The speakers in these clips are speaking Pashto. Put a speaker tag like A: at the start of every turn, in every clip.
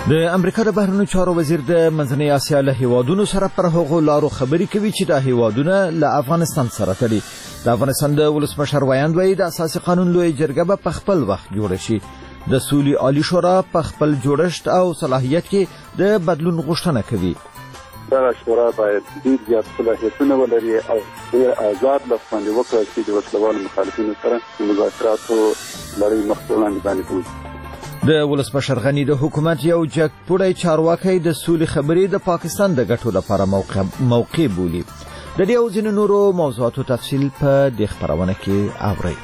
A: د امریکا د بهرنیو چارو وزیر د منځنۍ اسیا له هیوادونو سره پر هغو لارو خبرې کوي چې د هیوادونه له افغانستان سره تړي. د افغانستان د ولسمشر ویاند وایي د اساسي قانون لوی جرګه به په خپل وخت جوړه شي. د سولې عالی شورا په خپل جوړښت او صلاحیت کې د بدلون غوښتنه کوي.
B: دا شورا باید ډیر زیات صلاحیتونه ولري او ډیر آزاد لفظ وکړي چې د وسلوالو مخالفینو سره مذاکراتو لړۍ مخ په وړاندې باندې کوي.
A: د ولسمشر غنی د حکومت یو جګپوړی چارواکی د سولې خبرې د پاکستان د ګټو لپاره موقع بولي. د دې او ځینو نورو موضوعاتو تفصیل په دې خبرونه کې اورئ.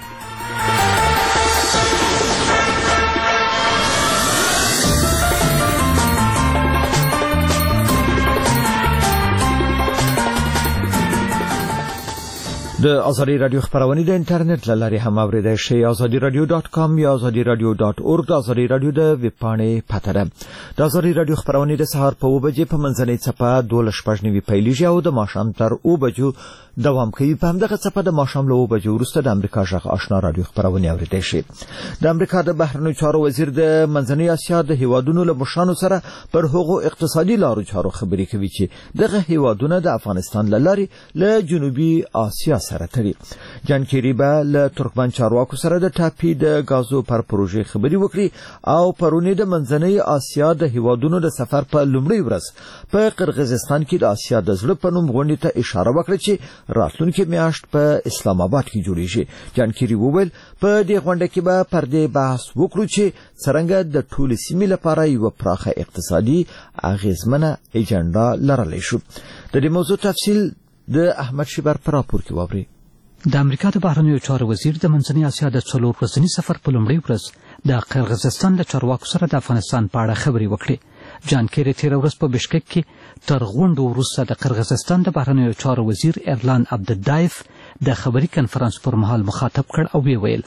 A: د ازادي رادیو خبرونه د انټرنیټ له لارې هم اوریدای شئ. azadiradio.com یا azadiradio.org د ازادي رادیو د ویب پاڼې پته ده. د ازادي رادیو خبرونه د سهار په 9 بجې په منځنۍ څپه 12:15 پیلیږي او د ماښام تر 9 بجو دوام کوي. په همدغه څپه د ماښام له 9 بجو وروسته د امریکا غږ آشنا رادیو خبرونه اوریدای شئ. د امریکا د بهرنیو چارو وزیر د منځنۍ اسیا د هیوادونو له مشرانو سره پر هغو اقتصادي لارو چارو خبرې کوي چې دغه هیوادونه د افغانستان له لارې له جنوبي اسیا سره تړي. جان کیری به له ترکمن چارواکو سره د ټاپي د غازو پر پروژې خبرې وکړي او پرونی د منځنۍ اسیا د هیوادونو د سفر په لومړۍ ورځ په قرغیزستان کې د اسیا د زړه په نوم غونډې ته اشاره وکړه چې راتلونکي میاشت په اسلام آباد کې جوړیږي. جان کیری وویل په دې غونډه کې به پر دې بحث وکړو چې څنګه د ټولې سیمې لپاره یو پراخه اقتصادي اغیزمنه ایجنډا لرلی شو. د دې موضوع تفصیل د احمد شیبر پر راپور کې واوري.
C: د امریکا د بهرنیو چارو وزیر د منځنۍ اسیا د 4 ورځني سفر په لومړۍ ورځ د قرغیزستان له چارواکو سره د افغانستان په اړه خبرې وکړې. جان کیری تیر ورځ په بشکک کې تر غونډو وروسته د قرغیزستان د بهرنیو چارو وزیر ایرلان عبدالدایف د خبري کنفرانس پر مهال مخاطب کړ او ویل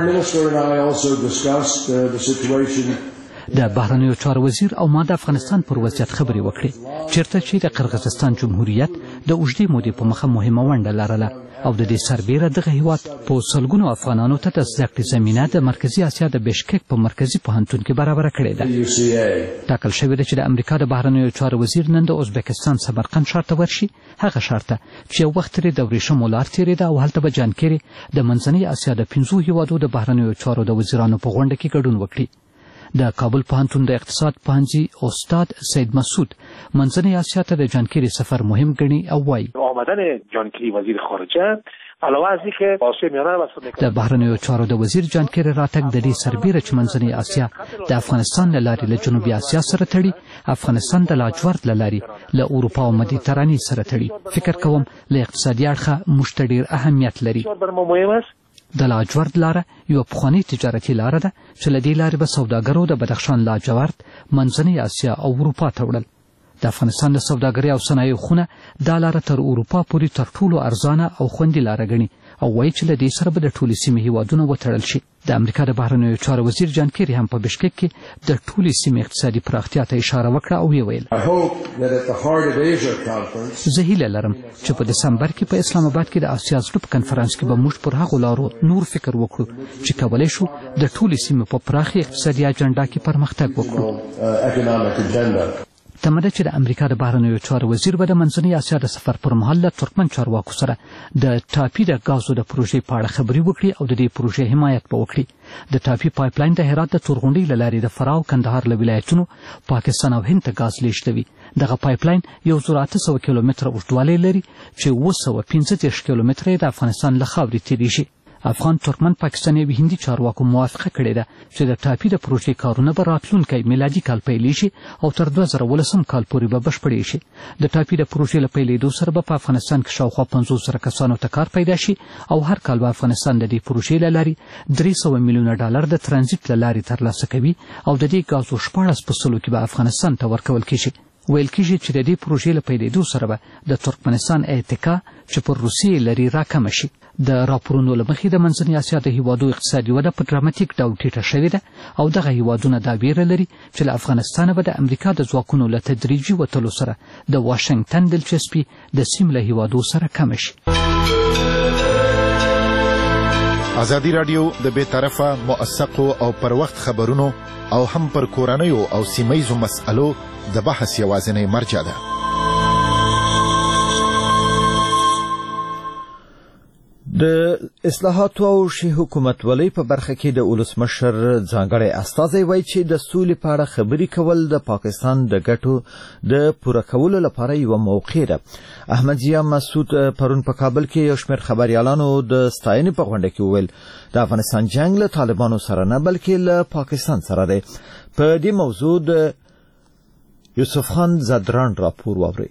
C: د بهرنیو چارو وزیر او ما د افغانستان پر وضعیت خبرې وکړې چیرته چې د قرغیزستان جمهوریت د اوږدې مودې په مخه مهمه ونډه لرله او د دې سربیره دغه هیواد په سلګونو افغانانو ته د زده کړې زمینه د مرکزي اسیا د بشکک په مرکزي پوهنتون کې برابره کړې ده. ټاکل شوې ده چې د امریکا د بهرنیو چارو وزیر نن د ازبکستان سمرقند ښار ته ورشي، هغه ښار ته چې یو وخت ترې د ورېښمو لار تېرېده او هلته به جان کیری د منځنۍ اسیا د 15 هیوادو د بهرنیو چارو د وزیرانو په غونډه کې ګډون وکړي. د کابل پوهنتون د اقتصاد پوهنځي استاد سید مسعود منځنۍ اسیا ته د جان کیری سفر مهم ګڼي او وایي
D: آمدن جان کیری وزیر خارجه علاوه از اینکه آسیا میانه و
C: د بهرنیو چارو د وزیر جان کیری راتګ د دې سربیره چې منځنۍ اسیا د افغانستان له لارې له جنوبي اسیا سره تړي، افغانستان د لاجورد له لارې له اروپا او مدیترانې سره تړي. فکر کوم له اقتصادي اړخه موږ ته ډېر اهمیت لري. د لاجورد لاره یو پخوانۍ تجارتي لاره ده چې له دې لارې به سوداګرو د بدخشان لاجورد منځنۍ اسیا او اروپا ته وړل. د افغانستان د سوداګرۍ او صنایعو خونه دا لاره تر اروپا پورې تر ټولو ارزانه او خوندي لاره ګڼي او وایي چې له دې سره به د ټولې سیمې هیوادونه وتړل شي. د امریکا د بهرنیو چارو وزیر جان کیری هم په بشکک کې د ټولې سیمې اقتصادي پراختیا ته اشاره وکړه او ویل زه هیله لرم چې په دسمبر کې په اسلام آباد کې د اسیا زړه په کنفرانس کې به موږ پر هغو لارو نور فکر وکړو چې کولی شو د ټولې سیمې په پراخې اقتصادي اجنډا کې پرمختګ وکړو. تمه ده چې د امریکا د بهرنیو چارو وزیر به د منځنۍ اسیا د سفر پر مهال له ترکمن چارواکو سره د ټاپي د غازو د پروژې په اړه خبرې وکړي او د دې پروژې حمایت به وکړي. د ټاپي پایپلاین د هرات د تورغونډۍ له لارې د فراه او کندهار له ولایتونو پاکستان او هند ته غاز لیږدوي. دغه پایپلاین 1800 کیلومتره اوږدوالی لري چې 715 کیلومتره یې د افغانستان له خاورې تېرېږي. افغان، ترکمن، پاکستاني او هندي چارواکو موافقه کړې ده چې د ټاپي د پروژې کارونه به راتلونکی میلادي کال پیلیږي او تر 2019 کال پورې به بشپړې شي. د ټاپي د پروژې له پیلېدو سره به په افغانستان کې شاوخوا 500 کسانو ته کار پیدا شي او هر کال به افغانستان د دې پروژې له لارې $300 میلیونه د ترانزیت له لارې ترلاسه کوي او د دې غازو 14% کې به افغانستان ته ورکول کېږي. ویل کېږي چې د دې پروژې له پیلېدو سره به د ترکمنستان اتکا چې پر روسیې لري راکمه شي. د راپورونو له مخې د منځنۍ اسیا د هیوادو اقتصادي وده په ډراماتیک ډول ټیټه شوې ده او دغه هیوادونه دا ویره لري چې له افغانستانه به د امریکا د ځواکونو له تدریجي وتلو سره د واشنګټن دلچسپي د سیمې له هیوادو سره کمه شي.
E: ازادي راډیو د بې طرفه موثقو او پر وخت خبرونو او هم پر کورنیو او سیمهیزو مسألو د بحث یوازینی مرجع ده.
A: د اصلاحاتو او شی حکومتولۍ په برخه کې د ولسمشر ځانګړی استازی وایي چې د سولې په اړه خبرې کول د پاکستان د ګټو د پوره کولو لپاره یو موقع ده. احمد ضیا مسعود پرون په کابل کې یو شمېر خبریالانو د ستاینې په غونډه کې وویل د افغانستان جنگ له طالبانو سره نه بلکې له پاکستان سره دی. په دې موضوع د یوسف خان زدران راپور واورئ.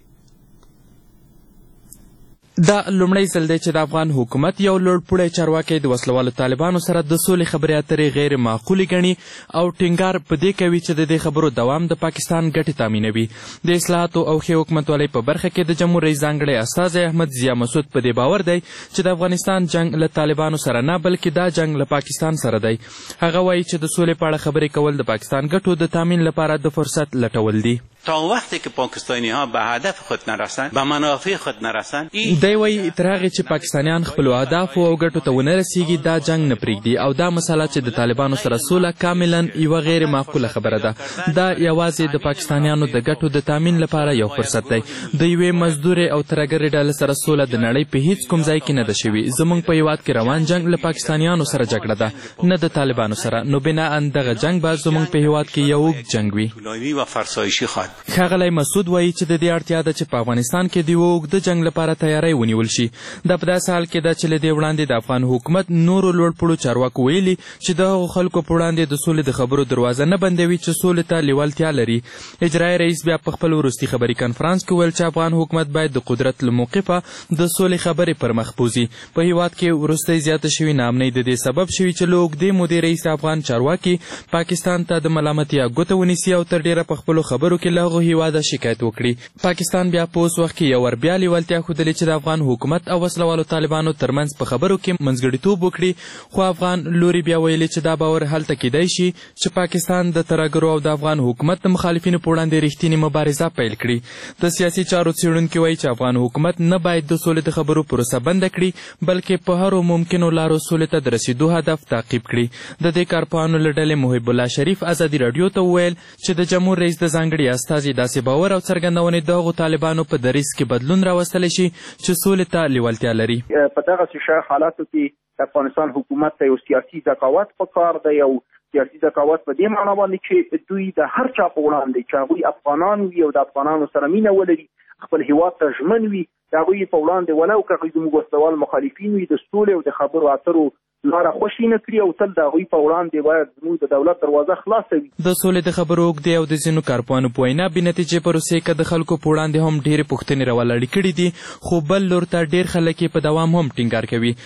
F: دا لومړی ځل دی چې د افغان حکومت یو لوړپوړی چارواکی د وسلوالو طالبانو سره د سولې خبرې اترې غیر معقولې ګڼي او ټینګار په دې کوي چې د دې خبرو دوام د پاکستان ګټې تامینوي. د اصلاحاتو او ښې حکومتولۍ په برخه کې د جمهور رئیس ځانګړی استازی احمد ضیا مسعود په دې باور دی چې د افغانستان جنگ له طالبانو سره نه بلکې دا جنگ له پاکستان سره دی. هغه وایي چې د سولې په اړه خبرې کول د پاکستان ګټو د تامین لپاره د فرصت لټول دي.
G: تا وقتی که پاکستانی ها به هدف خود نرسند به منافع خود نرسند
F: دی وایي تر هغې چې پاکستانیان خپلو اهدافو او ګټو ته ونه رسیږي دا جنگ نه پرېږدي او دا مسله چې د طالبانو سره سوله کاملا یوه غیر معقوله خبره ده. دا یوازې د پاکستانیانو د ګټو د تامین لپاره یو فرصت دی. د یوې مزدورې او ترهګرې ډلې سره سوله د نړۍ په هیڅ کوم ځای کې نه ده شوې. زموږ په هیواد کې روان جنگ له پاکستانیانو سره جګړه ده نه د طالبانو سره. نو بناءً دغه جنگ به زموږ په هیواد کې یو اوږد جنگ وي. ښاغلی مسعود وایي چې د دې اړتیا ده چې په افغانستان کې د یوه اوږده جنګ لپاره تیاری ونیول شي. دا په داسې حال کې ده چې له دې وړاندې د افغان حکومت نورو لوړپوړو چارواکو ویلي چې د هغو خلکو په وړاندې د سولې د خبرو دروازه نه بندوي چې سولې ته لیوالتیا لري. اجرایي رئیس بیا په خپل وروستي خبري کنفرانس کې ویل چې افغان حکومت باید د قدرت له موقفه د سولې خبرې پر مخ بوځي. په هیواد کې وروستی زیاته شوې ناامنۍ د دې سبب شوي چې له اوږدې مودې رئیس افغان چارواکي پاکستان ته د ملامتیا ګوته ونیسي او تر ډېره په خپلو خبرو کې له هغو هیواده شکایت وکړي. پاکستان بیا په اوس وخت کې یو ور بیا لیوالتیا ښودلې چې د افغان حکومت او وسلوالو طالبانو ترمنځ په خبرو کې منځګړیتوب وکړي. خو افغان لوري بیا ویلي چې دا باور هلته کیدای شي چې پاکستان د ترهګرو او د افغان حکومت د مخالفینو په وړاندې رښتینې مبارزه پیل کړي. د سیاسي چارو څېړونکي وایي چې افغان حکومت نه باید د سولې د خبرو پروسه بنده کړي بلکې په هرو ممکنو لارو سولې ته د رسیدو هدف تعقیب کړي. د دې کارپوهانو له ډلې محب الله شریف ازادي راډیو ته وویل چې د جمهور رئیس د ځانګړي استازي داسې باور او څرګندونې د هغو طالبانو په دریځ کې بدلون راوستلی شي چې سولې ته لیوالتیا لري.
H: په دغسې حالاتو کې د افغانستان حکومت ته یو سیاسي ذکاوت پکار دی. یو سیاسي ذکاوت په دې معنا باندې چې دوی د هر چا په وړاندې چې هغوی افغانان وي او د افغانانو سره مینه ولري خپل هیواد ته ژمن وي د هغوی په وړاندې ولو که هغوی زموږ وسلوال مخالفین وي د سولې او د خبرو اترو لاره خوشي نه کړي او تل د هغوی په وړاندې باید زموږ د دولت دروازه خلاصه وي.
F: د سولې د خبرو اوږدې او د ځینو کارپوهانو په وینا بېنتیجې پروسې که د خلکو په وړاندې هم ډېرې پوښتنې راولاړې کړي دي خو بل لور ته ډېر خلک یې په دوام هم ټینګار کوي.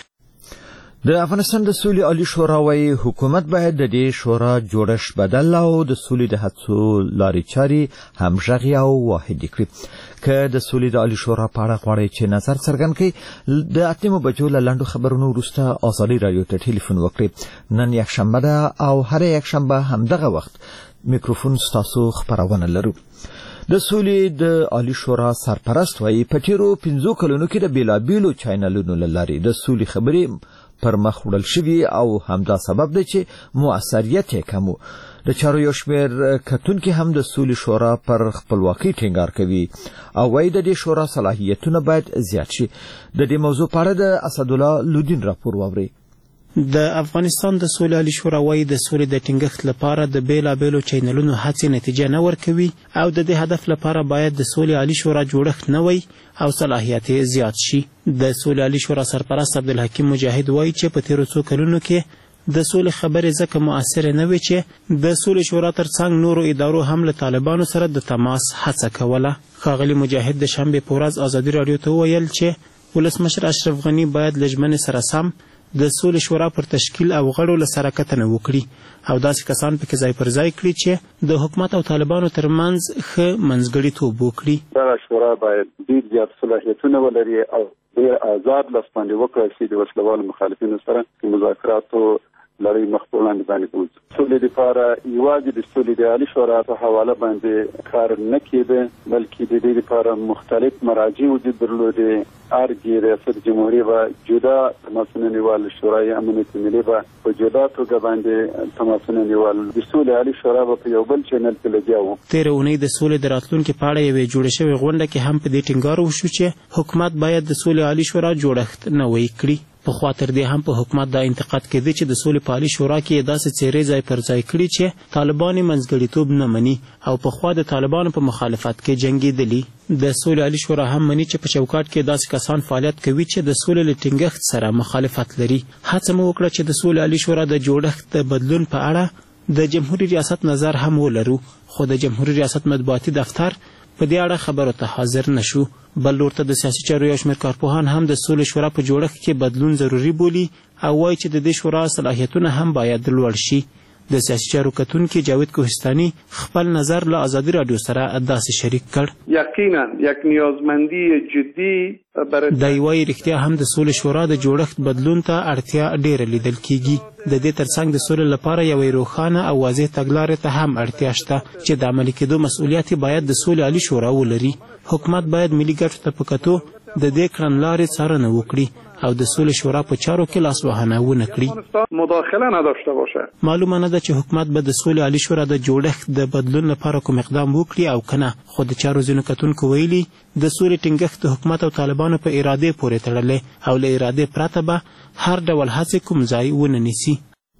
A: د افغانستان د سولې عالی شورا وایي حکومت باید د دې شورا جوړښت بدل او د سولې د هڅو لارې چارې همغږې او واحدې کړي. که د سولې د عالی شورا په اړه غواړئ چې نظر څرګند کړئ د 8 بجو له لنډو خبرونو وروسته ازادي راډیو ته ټلیفون وکړئ. نن یکشنبه ده او هر یکشنبه همدغه وخت میکروفون ستاسو خبرونه لرو. د سولې د عالی شورا سرپرست وایي په تیرو 15 کلونو کې د بیلابیلو چینلونو له لارې د سولې خبرې پر مخ وړل شوي او همدا سبب دی چې مؤثریت یې کم و. د چارو یو شمېر کتونکي هم د سولې شورا پر خپلواکۍ ټینګار کوي او وایي د دې شورا صلاحیتونه باید زیات شي. د دې موضوع په اړه د اسدالله لودین راپور واورئ.
I: د افغانستان د سولې عالی شورا وایي د سولې د ټینګښت لپاره د بیلابیلو چینلونو هڅې نتیجه نه ورکوي او د دې هدف لپاره باید د سولې عالی شورا جوړښت نوی او صلاحیت یې زیات شي. د سولې عالی شورا سرپرست عبدالحکیم مجاهد وایي چې په تیرو څو کلونو کې د سولې خبرې ځکه مؤثرې نه وې چې د سولې شورا ترڅنګ نورو ادارو هم له طالبانو سره د تماس هڅه کوله. ښاغلي مجاهد د شنبې په ورځ ازادي راډیو ته وویل چې ولسمشر اشرف غني باید له ژمنې سره سم د سولې شورا پر تشکیل او غړو له سره کتنه وکړي او داسې کسان پکې ځای پر ځای کړي چې د حکومت او طالبانو ترمنځ ښه منځګړیتوب وکړي.
B: دغه شورا باید ډېر زیات صلاحیتونه ولري او ډېر آزاد لاس باندې وکړي چې د وسلوالو مخالفینو سره مذاکراتو لړۍ مخ په وړاندې باندې بوځو. سولې لپاره یوازې د سولې د عالي شورا په حواله باندې کار نه کېده، بلکې د دې لپاره مختلف مراجع وجود درلودې. ارګي ریاست جمهوریت به جدا تماسونه نیول، شورای امنیت ملي به په جدا توګه باندې تماسونه نیول. د سولې عالي شورا به په یو بل چینل کې لګیا وو.
I: تېره اونۍ د سولې د راتلونکي په اړه یوې جوړې شوې غونډه کې هم په دې ټینګار وشو چې حکومت باید د سولې عالي شورا جوړښت نوی کړي. پخوا تر دې هم په حکومت دا انتقاد کېده چې د سولې په عالي شورا کې داسې څیرې ځای پر ځای کړي چې طالبان یې منځګړیتوب نه مني او پخوا د طالبانو په مخالفت کې جنګېدلي. د سولې عالي شورا هم مني چې په چوکاټ کې داسې کسان فعالیت کوي چې د سولې له ټینګښت سره مخالفت لري. هڅه مو وکړه چې د سولې عالي شورا د جوړښت د بدلون په اړه د جمهوریت ریاست نظر هم ولرو، خو د جمهوریت ریاست مطبوعاتي دفتر په دې اړه خبرو ته حاضر نشو. بل لور ته د سیاسي چارو یو شمېر کارپوهان هم د سولې شورا په جوړښت کې بدلون ضروري بولي او وایي چې د دې شورا صلاحیتونه هم باید لوړ شي. د سیاسي چارو کتونکي جاوید کوهستاني خپل نظر له آزادي رادیو سره داسې شریک کړ.
J: یقینا یک نیازمندی جدي
I: دی وایي رښتیا هم د سولې شورا د جوړښت بدلون ته اړتیا ډیره لیدل کیږي. د دې ترڅنګ د سولې لپاره یوې روښانه او واضح تګلارې ته هم اړتیا شته چې د عملي کېدو مسؤلیت باید د سولې عالي شورا ولري. حکومت باید ملي ګټو ته په کتو د دې کړنلارې څارنه وکړي او د سولې شورا په چارو کې لاسوهنه ونه کړي.
J: مداخله نداشته باشه.
I: معلومه نه ده چې حکومت به د سولې عالي شورا د جوړښت د بدلون لپاره کوم اقدام وکړي او کنه، خو د چارو ځینو کتونکو ویلي د سولې ټینګښت د حکومت او طالبانو په ارادې پورې تړلی او له ارادې پرته به هر ډول هڅې کوم ځای ونه نیسي.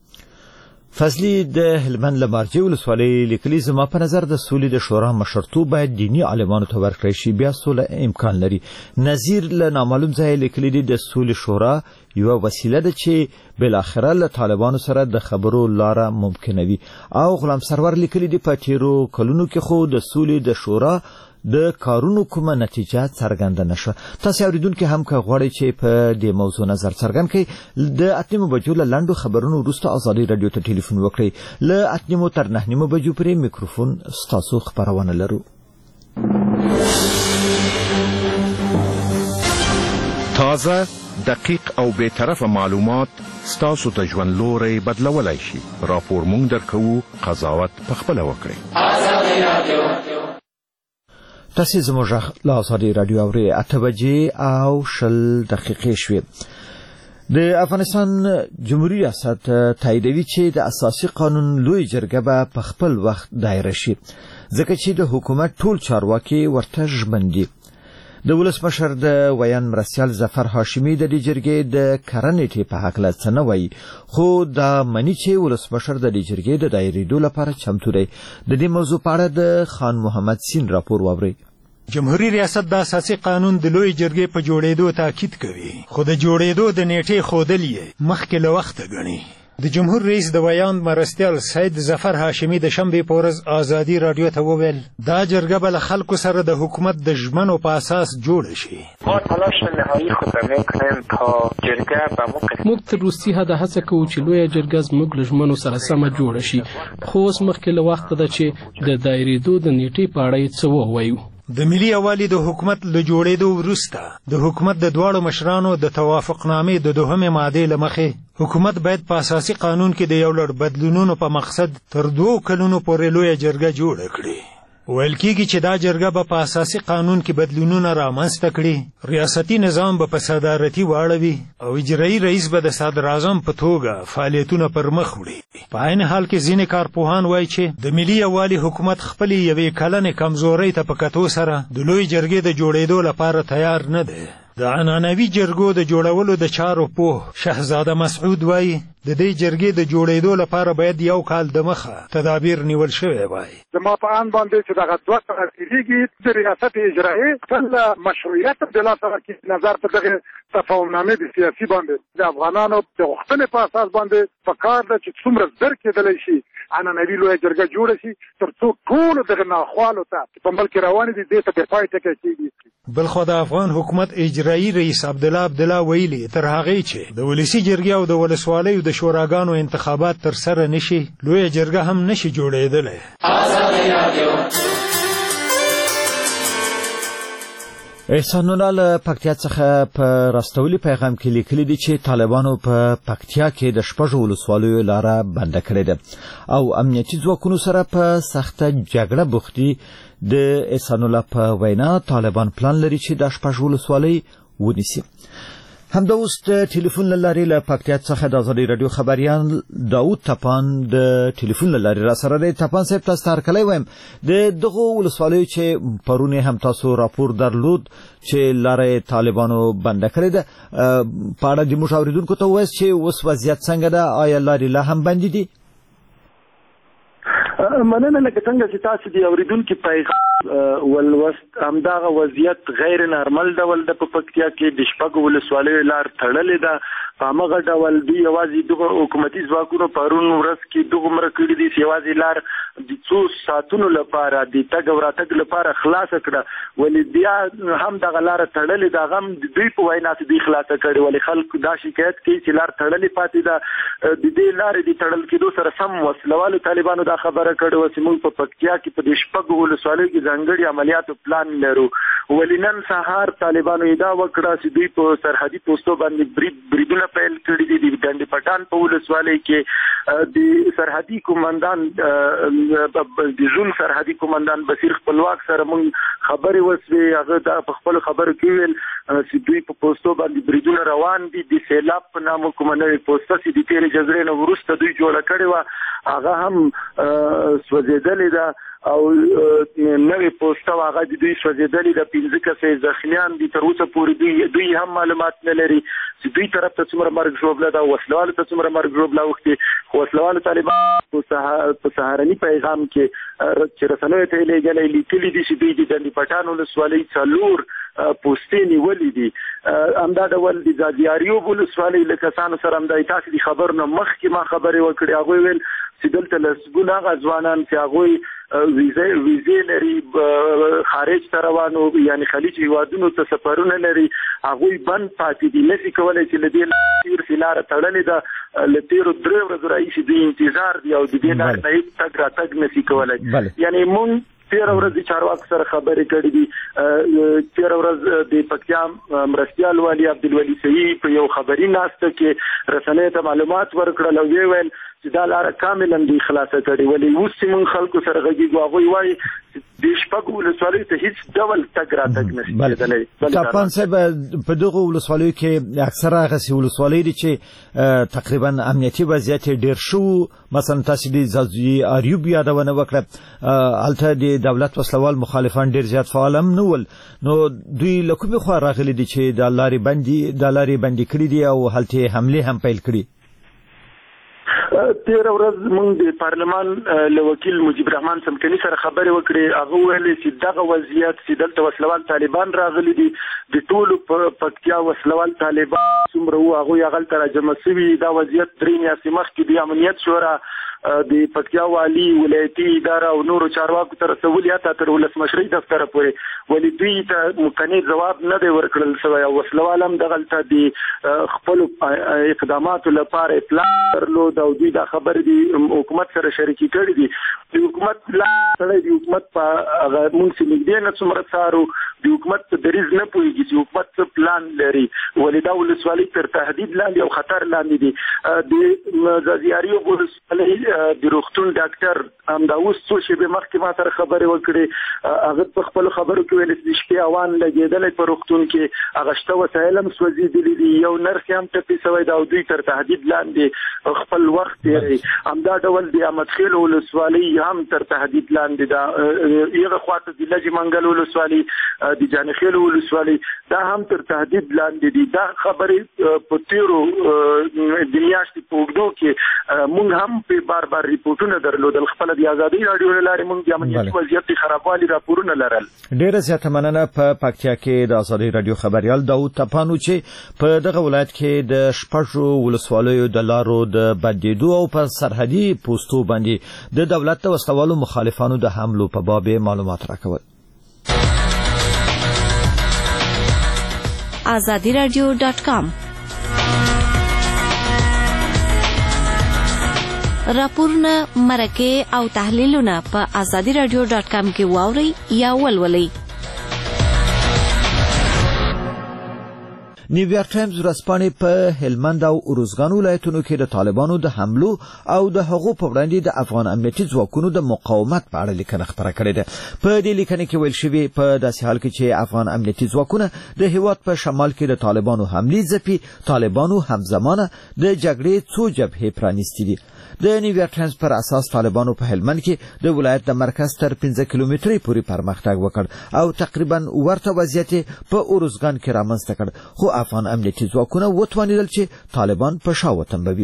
A: فضلي د هلمند له مارجې ولسوالۍ لیکلي زما په نظر د سولې د شورا مشرتوب باید دیني عالمانو ته ورکړی شي، بیا سوله امکان لري. نظیر له نامعلوم ځایه لیکلي دي د سولې شورا یوه وسیله ده چې بالاخره له طالبانو سره د خبرو لاره ممکنه وي. او غلام سرور لیکلي دي په تیرو کلونو کې خو د سولې د شورا د کارونو کومه نتیجه څرګنده نشوه. تاسو اوریدونکو هم که غواړئ چې په دې موضوع نظر څرګند کړئ د 8 بجو له لنډو خبرونو وروسته آزادي رادیو ته ټلیفون وکړئ. له 8 تر 9 بجو پورې میکروفون ستاسو خبرونه لرو.
K: تازه، دقیق او بی‌طرفه معلومات ستاسو ته ژوند لوري بدلولای شي. راپور مونږ درکوو، قضاوت پخپله وکړئ. آزادي رادیو
A: تاسو زموږ له آزادي رادیو اورئ. 8 بجې او 0 شوې. د افغانستان جمهوریت ریاست تاییدوي چې د اساسي قانون لوی جرګه به په خپل وخت دایره شي، ځکه چې د حکومت ټول چارواکي ورته ژمن دي. د ولسمشر د ویان مرستیال ظفر هاشمي د دې جرګې د کرنې په هکله څه نه وایي، خو دا مني چې ولسمشر د دې جرګې د دایریدو لپاره چمتو دی. د دې موضوع په اړه د خان محمد سین راپور واورئ.
L: جمهوریت ریاست د اساسي قانون د لوی جرګې په جوړېدو تاکید کوي، خو د جوړېدو د نیټې ښودل یې مخکې له وخته ګڼي. د جمهور رئیس د ویان مرستیال سید ظفر هاشمي د شنبې په ورځ آزادي رادیو ته وویل دا جرګه به له خلکو سره د حکومت د ژمنو په اساس جوړه شي.
M: ما تلاش نهایی خود میکنیم تا جرګه به
N: موږ تر روسي حده هڅه کوو چې لویه جرګه زموږ له ژمنو سره سمه جوړه شي، خو اوس مخکې له وخته ده چې د دایریدو د نیټې په اړه یې څه ووایو.
L: د ملي یوالي د حکومت له جوړېدو وروسته د حکومت د دواړو مشرانو د توافقنامې د 2 مادې له مخې حکومت باید په اساسي قانون کې د یو لړ بدلونونو په مقصد تر 2 کلونو پورې لویه جرګه جوړه کړي. ویل کېږي چې دا جرګه به په اساسي قانون کې بدلونونه رامنځته کړي، ریاستي نظام به په صدارتي واړوي او اجرایي رئیس به د صدر اعظم په توګه فعالیتونه پر مخ وړي. په عین حال کې ځینې کارپوهان وایي چې د ملي یوالي حکومت خپلې یوې کلنې کمزورۍ ته په کتو سره د لوی جرګې د جوړېدو لپاره تیار نه دی. د عنعنوي جرګو د جوړولو د چارو پوه شهزاده مسعود وایي د دې جرګې د جوړېدو لپاره باید 1 کال د مخه تدابیر نیول شوی وای.
O: زما په ان باندې چې دغه 2 کاله تیریږي د ریاست اجرایي خپل مشروعیت د لاسه ورکړي نظر په دغه تفاهمنامې د سیاسي باندې د افغانانو د غوښتنې په اساس باندې پکار ده چې څومره زر کېدلی شي عنعنوي لویه جرګه جوړه شي تر څو ټولو دغه ناخوالو ته په ملک روانې دي دې ته بې پای ټکی کېږي.
L: بلخو د افغان حکومت اجرایي رئیس عبدالله ویلي تر هغې چې د ولسي جرګې او د ولسوالیو د شوراګانو انتخابات تر سره نشي لویه جرګه هم نشي جوړېدلی.
A: احسان الله له پکتیا څخه په راستولي پیغام کې لیکلي دي چې طالبانو په پکتیا کې د شپږ ولسوالیو لاره بند کړې ده او امنیتي ځواکونو سره په سخته جګړه بوختي. د احسان الله په وینا طالبان پلان لري چې د شپږ ولسوالۍ ونیسي. همدا اوس د ټلیفون لارې له پکتیا څخه د آزادي رادیو خبريال داوود تپان د ټلیفون لارې را سره دی. تپان صاحب تاسو ته هرکلی وایم. د دغو ولسوالیو چې پرون هم تاسو راپور درلود چې لارې طالبانو بند کړې ده، په اړه د موږ اوریدونکو ته ووایئ چې اوس وضعیت څنګه ده؟ آیا لارې لا هم بندې دي؟
P: مننه. لکه څنګه چې تاسو دی اوریدونکو پیغام ولوست، همدغه وضعیت غیر نارمل ډول د پکتیا کې د شپږ ولسوالیو لار تړلې ده. په هغه ډول دوی یوازې دغه حکومتي ځواکونو پرون ورځ کې دغه مرکړې دي چې یوازې لار د څو ساعتونو لپاره د تګ او راتګ لپاره خلاص کړه، ولې بیا هم دغه لار تړلې ده. غم د دوی په وینا چې دوی خلاص کړي، ولې خلک دا شکایت کوي چې لار تړلې پاتې ده. د دې لارې د تړل کېدو سره سم وسلوالو طالبانو دا خبره کړې و چې موږ په پکتیا کې په دې شپږ ولسوالیو کې ځانګړي عملیاتو پلان لرو. ولې نن سهار طالبانو دا وکړه چې دوی په سرحدي پوسټو باندې بریدونه پیل کړي دي. د ګنډي پټان په ولسوالۍ کې د سرحدي کمانډان د زون سرحدي کمانډان بصیر خپلواک سره موږ خبرې وسوې. هغه دا په خپل خبرو کې ویل چې دوی په پوسټو باندې بریدونه روان دي. د سیلاب په نامه کومه نوې پوسټه چې د تیرې جزرې نه وروسته دوی جوړه کړې وه، هغه هم سوځېدلې ده او نوې پوسټه هغه د دوی سوځېدلې ده. 15 کسه زخمیان دي. تر اوسه پورې دوی هم معلومات نه لري چې دوی طرف ته څومره مرګ ژوبله ده، وسلوالو ته څومره مرګ ژوبله اوښتې. خو وسلوالو طالبان په سهارني پیغام کې چې رسنیو ته یې لېږلی لیکلي دي چې دوی د ګنډي پټان ولسوالۍ 4 پوسټې نیولې دي. همدا ډول د ځاځیاریو ولسوالۍ له کسانو سره همدا تاسو د خبر نه مخکې ما خبرې وکړې. هغوی ویل چې دلته لسګونه هغه ځوانان چې هغوی ویزې لري خارج ته روانو، یعنی خلیج هیوادونو ته سفرونه لري، هغوی بند پاتې دي، نشي کولی چې له دې لاره تړلې ده. له تیرو 3 ورځو راهیسې دوی انتظار دي او د دې لارې نه هېڅ تګ راتګ نشي کولی. یعنی موږ 13 ورځې چارواکو سره خبرې کړې دي. 13 ورځ د پکتیا مرستیال والي عبدالولي سعید په یو خبري ناسته کې رسنیو ته معلومات ورکړل او ویل چې دا لاره کاملا دوی خلاصه کړې. ولې اوس چې موږ خلکو سره غږېږو هغوی وایي د شپږ ولسوالیو ته هېڅ ډول تګ راتګ نشي کېدلی.
A: تپان صاحب په دغو ولسوالیو کې اکثره هغسې ولسوالۍ دي چې تقریبا امنیتي وضعیت یې ډېر ښه، مثلا تاسو د ځاځیاریوب یادونه وکړه، هلته د دولت وسلوال مخالفان ډېر زیات فعال هم نه ول. نو دوی له کومې خوا راغلي دي چې دا لارې بندي کړي دي او هلته حملې هم پیل کړي؟
P: 13 ورځ موږ د پارلمان له وکیل مجيب رحمان سمکني سره خبرې وکړې. هغه ویل چې دغه وضعیت چې دلته وسلوال طالبان راغلي دي، د ټولو پکتیا وسلوال طالبان څومره وو هغوی هغلته راجمع سوي. دا وضعیت 3 میاشتې مخکې د امنیت شورا د پکتیا والي ولایتي اداره او نورو چارواکو ته رسولي، حتی تر ولسمشرۍ دفتره پورې، ولې دوی ته مقنع ځواب نه دی ورکړل شوی. او وسلوال هم دغلته د خپلو اقداماتو لپاره پلان درلود او دوی دا خبرې د حکومت سره شریکې کړې دي. د حکومت سړی د حکومت په هغه مونږ چې نږدې نه څومره څارو، د حکومت په دریځ نه پوهېږي چې حکومت څه پلان لري. ولې دا ولسوالۍ تر تهدید لاندې او خطر لاندې دي. د ځاځیاریو ولسوالۍ د روغتون ډاکټر همدا اوس څو شېبې مخکې ما سره خبرې وکړې. هغه په خپلو خبرو کې ویل چې د شپې اوان لګېدلی په روغتون کې، هغه شته وسایل هم سوځېدلي دي، یو نرس هم ټپي شوی دی او دوی تر تهدید لاندې خپل وخت تېروي. همدا ډول د احمدخیل ولسوالۍ هم تر تهدید لاندې ده. هغه خواته د لجې منګل ولسوالۍ، د جانخیل ولسوالۍ دا هم تر تهدید لاندې دي. دا خبرې په تېرو د میاشتې په اوږدو کې موږ هم په بار ریپورټونه درلودل. خپل د آزادۍ راډیو له لارې موږ د امنیتي وضعیت د خرابوالي راپورونه لرل.
A: ډېره زیاته مننه. په پکتیا کې د آزادۍ راډیو خبريال داوود تپانو چې په دغه ولایت کې د شپږو ولسوالیو د لارو د بندېدو او په سرحدي پوسټو باندې د دولت د وسلوالو مخالفانو د حملو په باب معلومات راکول.
Q: azadiradio.com راپورونه، مرکې او تحلیلونه په azadiradio.com کې واورئ یا ولولئ.
A: نیویارک ټایمز ورځپاڼې په هلمند او اروزګان ولایتونو کې د طالبانو د حملو او د هغو په وړاندې د افغان امنیتي ځواکونو د مقاومت په اړه لیکنه خپره کړې ده. په دې لیکنه کې ویل شوي په داسې حال کې چې افغان امنیتي ځواکونه د هیواد په شمال کې د طالبانو حملې ځپي، طالبانو همزمانه د جګړې څو جبهې پرانیستې دي. د نیویارک ټایمز پر اساس طالبانو په هلمند کې د ولایت د مرکز تر 15 کیلومترۍ پورې پرمختګ وکړ او تقریبا ورته وضعیت په اروزګان کې رامنځته کړ، خو افغان امنیتي ځواکونه وتوانیدل چې طالبان په شا وتمبوي.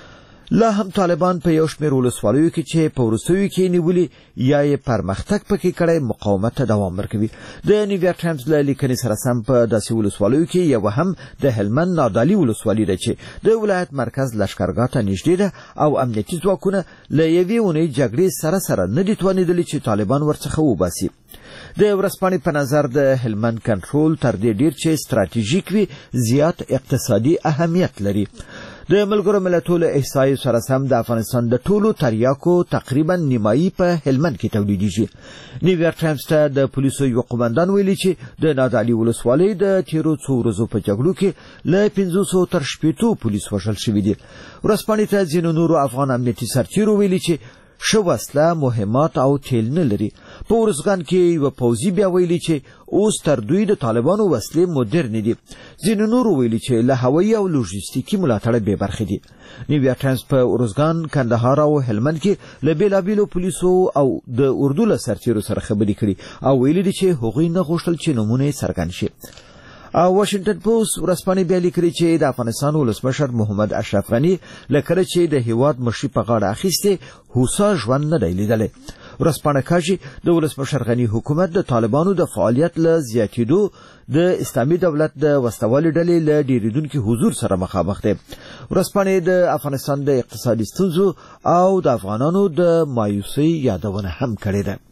A: لا هم طالبان په یو شمېر ولسوالیو کې چې په وروستیو کې نیولي یا یې پرمختګ پکې کړی مقاومت ته دوام ورکوي. د نیویارک ټایمز له لیکنې سره سم په داسې ولسوالیو کې یو هم د هلمند نادالي ولسوالي ده چې د ولایت مرکز لښکرګاه ته نږدې ده او امنیتي ځواکونه له یوې اونۍ جګړې سره نه دي توانېدلي چې طالبان ورڅخه وباسي. د ورځپاڼې په نظر د هلمند کنټرول تر دې ډیر چې ستراتیژیک وي زیات اقتصادي اهمیت لري. د ملګرو ملتونو احصایو سره سم د افغانستان د ټولو تریاکو تقریبا نیمایي په هلمند کې تولیدیږي. نیویارک ټایمز ته د پولیسو یو قومندان ویلي چې د نادالي ولسوالۍ د تیرو څو ورځو په جګړو کې له 500 تر 80 پولیس وژل شوي دي. ورځپاڼې ته ځینو نورو افغان امنیتي سرتیرو ویلي چې ښه وسله، مهمات او تیل نه لري. په اروزګان کې یو پوځي بیا ویلي چې اوس تر دوی د طالبانو وسلې مدرن دي. ځینو نورو ویلي چې له هوایي او لوژیستیکي ملاتړه بې برخې دي. نیویارک ټایمز په اروزګان، کندهار او هلمند کې له بېلابېلو پولیسو او د اردو له سرتیرو سره خبرې کړي او ویلي دي چې هغوی نه غوښتل چې نومونه یې څرګند شي. او واشنگټن پوسټ ورځپاڼې بیا لیکلي چې د افغانستان ولسمشر محمد اشرف غني له کله چې د هیواد مشري په غاړه اخیستې هوسا ژوند نه دی لیدلی. ورځپاڼه کاږي د ولسمشر غني حکومت د طالبانو د فعالیت له زیاتېدو د اسلامي دولت د وسوالې ډلې له ډېرېدونکي حضور سره مخامخ دی. ورځپاڼې د افغانستان د اقتصادي ستونزو او د افغانانو د مایوسۍ یادونه هم کړې ده.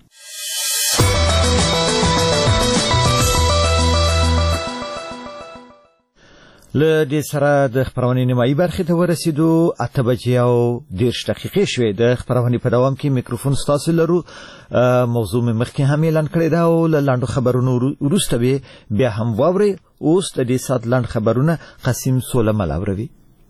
A: له دې سره د خبرونې نیمایي برخې ته ورسېدو. 8:10 شوې. د خبرونې په دوام کې میکروفون ستاسو لرو. موضوع مې مخکې هم اعلان کړی ده او له لنډو خبرونو وروسته به بیا هم واورئ. اوس د دې ساعت لنډ خبرونه قسیم سولمل اوروي.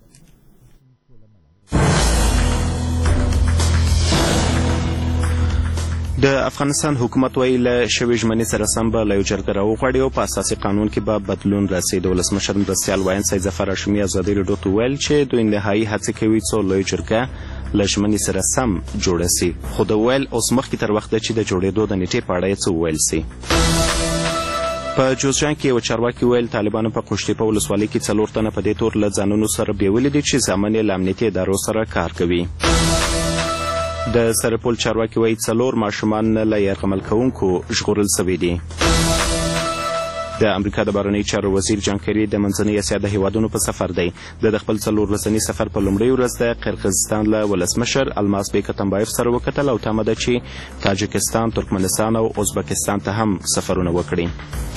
R: د افغانستان حکومت وایي له شوې ژمنې سره سم به له یو جرګه راوغواړي او په اساسي قانون کې به بدلون راسي. د ولسمشر مرستیال وایي سید ظفر هاشمي ازادي راډیو ته ویل چې دوی انتهایي هڅې کوي څو لویه جرګه له ژمنې سره سم جوړه سي، خو د ویل اوس مخکې تر وخته چې د جوړېدو د نیټې په اړه یې څه وویل سي. په جوزجان کې یو چارواکي ویل طالبانو په قشتېپه ولسوالۍ کې 4 تنه په دې تور له ځانونو سره بیولي دي چې زامن یې له امنیتي ادارو سره کار کوي. د سرپل چارواکي وایي 4 ماشومان له یرغمل کوونکو ژغورل سوي دي. د امریکا د بهرنیو چارو وزیر جان کری د منځنۍ اسیا د هیوادونو په سفر دی. د خپل 4 ورځني سفر په لومړۍ ورځ د قرغیزستان له ولسمشر الماس بیک اتمبایف سره وکتل او تمه ده چې تاجکستان، ترکمنستان او ازبکستان ته هم سفرونه وکړي.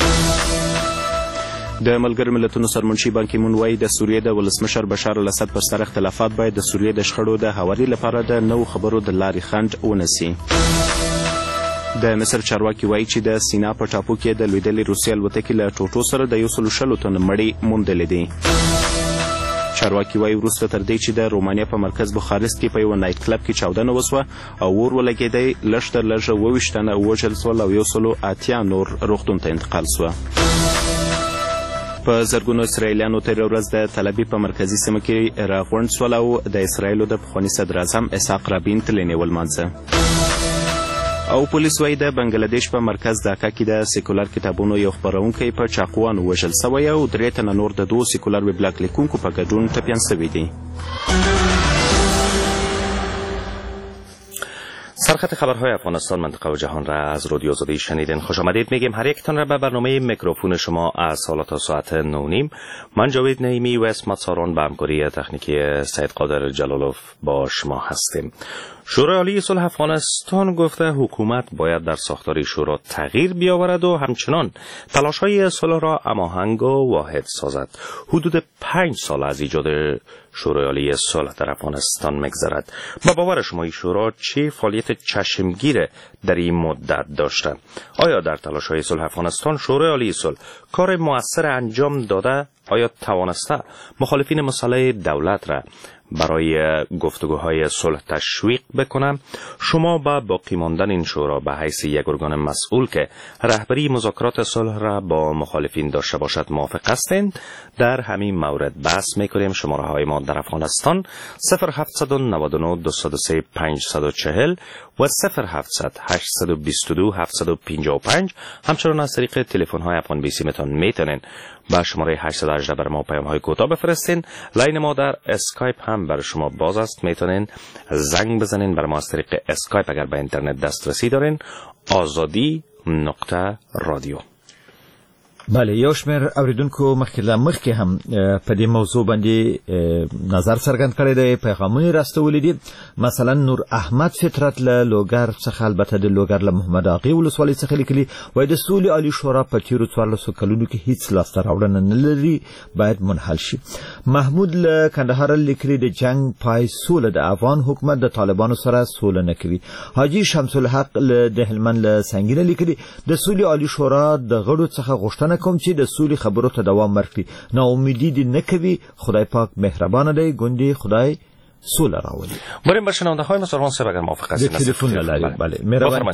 R: د ملګرو ملتونو سرمنشي بان کی مون وایي د سوریې د ولسمشر بشار الاسد پر سر اختلافات باید د سوریې د شخړو د هواري لپاره د نوو خبرو د لارې خنډ ونسي. د مصر چارواکي وایي چې د سینا په ټاپو کې د لوېدلې روسي الوتکې له ټوټو سره د 160 تنو مړی موندلې دي. چارواکي وایي وروسته تر دې چې د رومانیا په مرکز بخارست کې په یو نایټ کلب کې چاودنه وسوه او اور ولګېدی، لږ تر لږه 22 تنه ووژل سول او 180 نور روغتون ته انتقال سوه. په زرګونو اسرائیلیانو تېره ورځ د تل ابیب په مرکزي سیمه کې راغونډ سول او د اسرائیلو د پخواني صدراعظم اسحاق رابین تلینې ولمانځه. او پولیس وایي د بنګلادیش په مرکز ډاکا کې د سیکولر کتابونو یو خپرونکی په چاقوانو وژل سوی او 3 تنه نور د 2 سیکولر ویبلاګ لیکونکو په ګډون ټپیان سوي دي.
S: سرخط خبرهای افغانستان، منطقه و جهان را از رادیو آزادی شنیدین. خوش آمدید میگیم هر یکتان را به برنامه میکروفون شما از حالا تا ساعت 9:30. من جاوید نعیمی و اسمت ساران به همکاری تکنیکی سید قادر جلالوف با شما هستیم. شورای عالی صلح افغانستان گفته حکومت باید در ساختار شورا تغییر بیاورد و همچنان تلاش‌های صلح را هماهنگ و واحد سازد. حدود 5 سال از ایجاد شورای عالی صلح در افغانستان می‌گذرد. با باور شما این شورا چه فعالیت چشمگیر در این مدت داشته؟ آیا در تلاش‌های صلح افغانستان شورای عالی صلح کار مؤثر انجام داده؟ آیا توانسته مخالفین مسلح دولت را برای گفتگوهای صلح تشویق بکنم؟ شما با باقی ماندن این شورا به حیث یک ارگان مسئول که رهبری مذاکرات صلح را با مخالفین داشته باشد موافق هستند؟ در همین مورد بحث میکنیم. شماره های ما در افغانستان 0799 203 540 و 0700 822 755. همچنان از طریق تلفن های افغان بیسی میتونین با شماره 818 بر ما پیام های کوتاه بفرستین. لاین ما در اسکایپ هم برای شما باز است، میتونین زنگ بزنین بر ما از طریق اسکایپ اگر به اینترنت دسترسی دارین. azadi.radio.
A: بله، یو شمېر اوریدونکو مخکې هم په دې موضوع باندې نظر څرګند کړی دی، پیغامونه راستولي دي. مثلا نور احمد فطرت له لوګر څخه، البته د لوګر له محمد اغي ولسوالۍ څخه لیکلي، وایي د سولې عالی شورا په تیرو 14 کلونو کې هیڅ لاسته راوړنه نه لري، باید منحل شي. محمود له کندهار لیکلي د جنگ پای سوله د افغان حکومت د طالبانو سره سوله نه کوي. حاجی شمس الحق له د هلمند له سنگینه لیکلي د سولې عالی شورا د غړو څخه غوښتنه کوم چې د سولې خبرو ته دوام ورکړي، نا امیدي دې نه کوي. خدای پاک مهربان دی، ګوندې خدای سوله راولي.
S: بریم به شنونده های مسلمان صاحب اگر موافق هستید
A: تلفن لري. بله مهربان.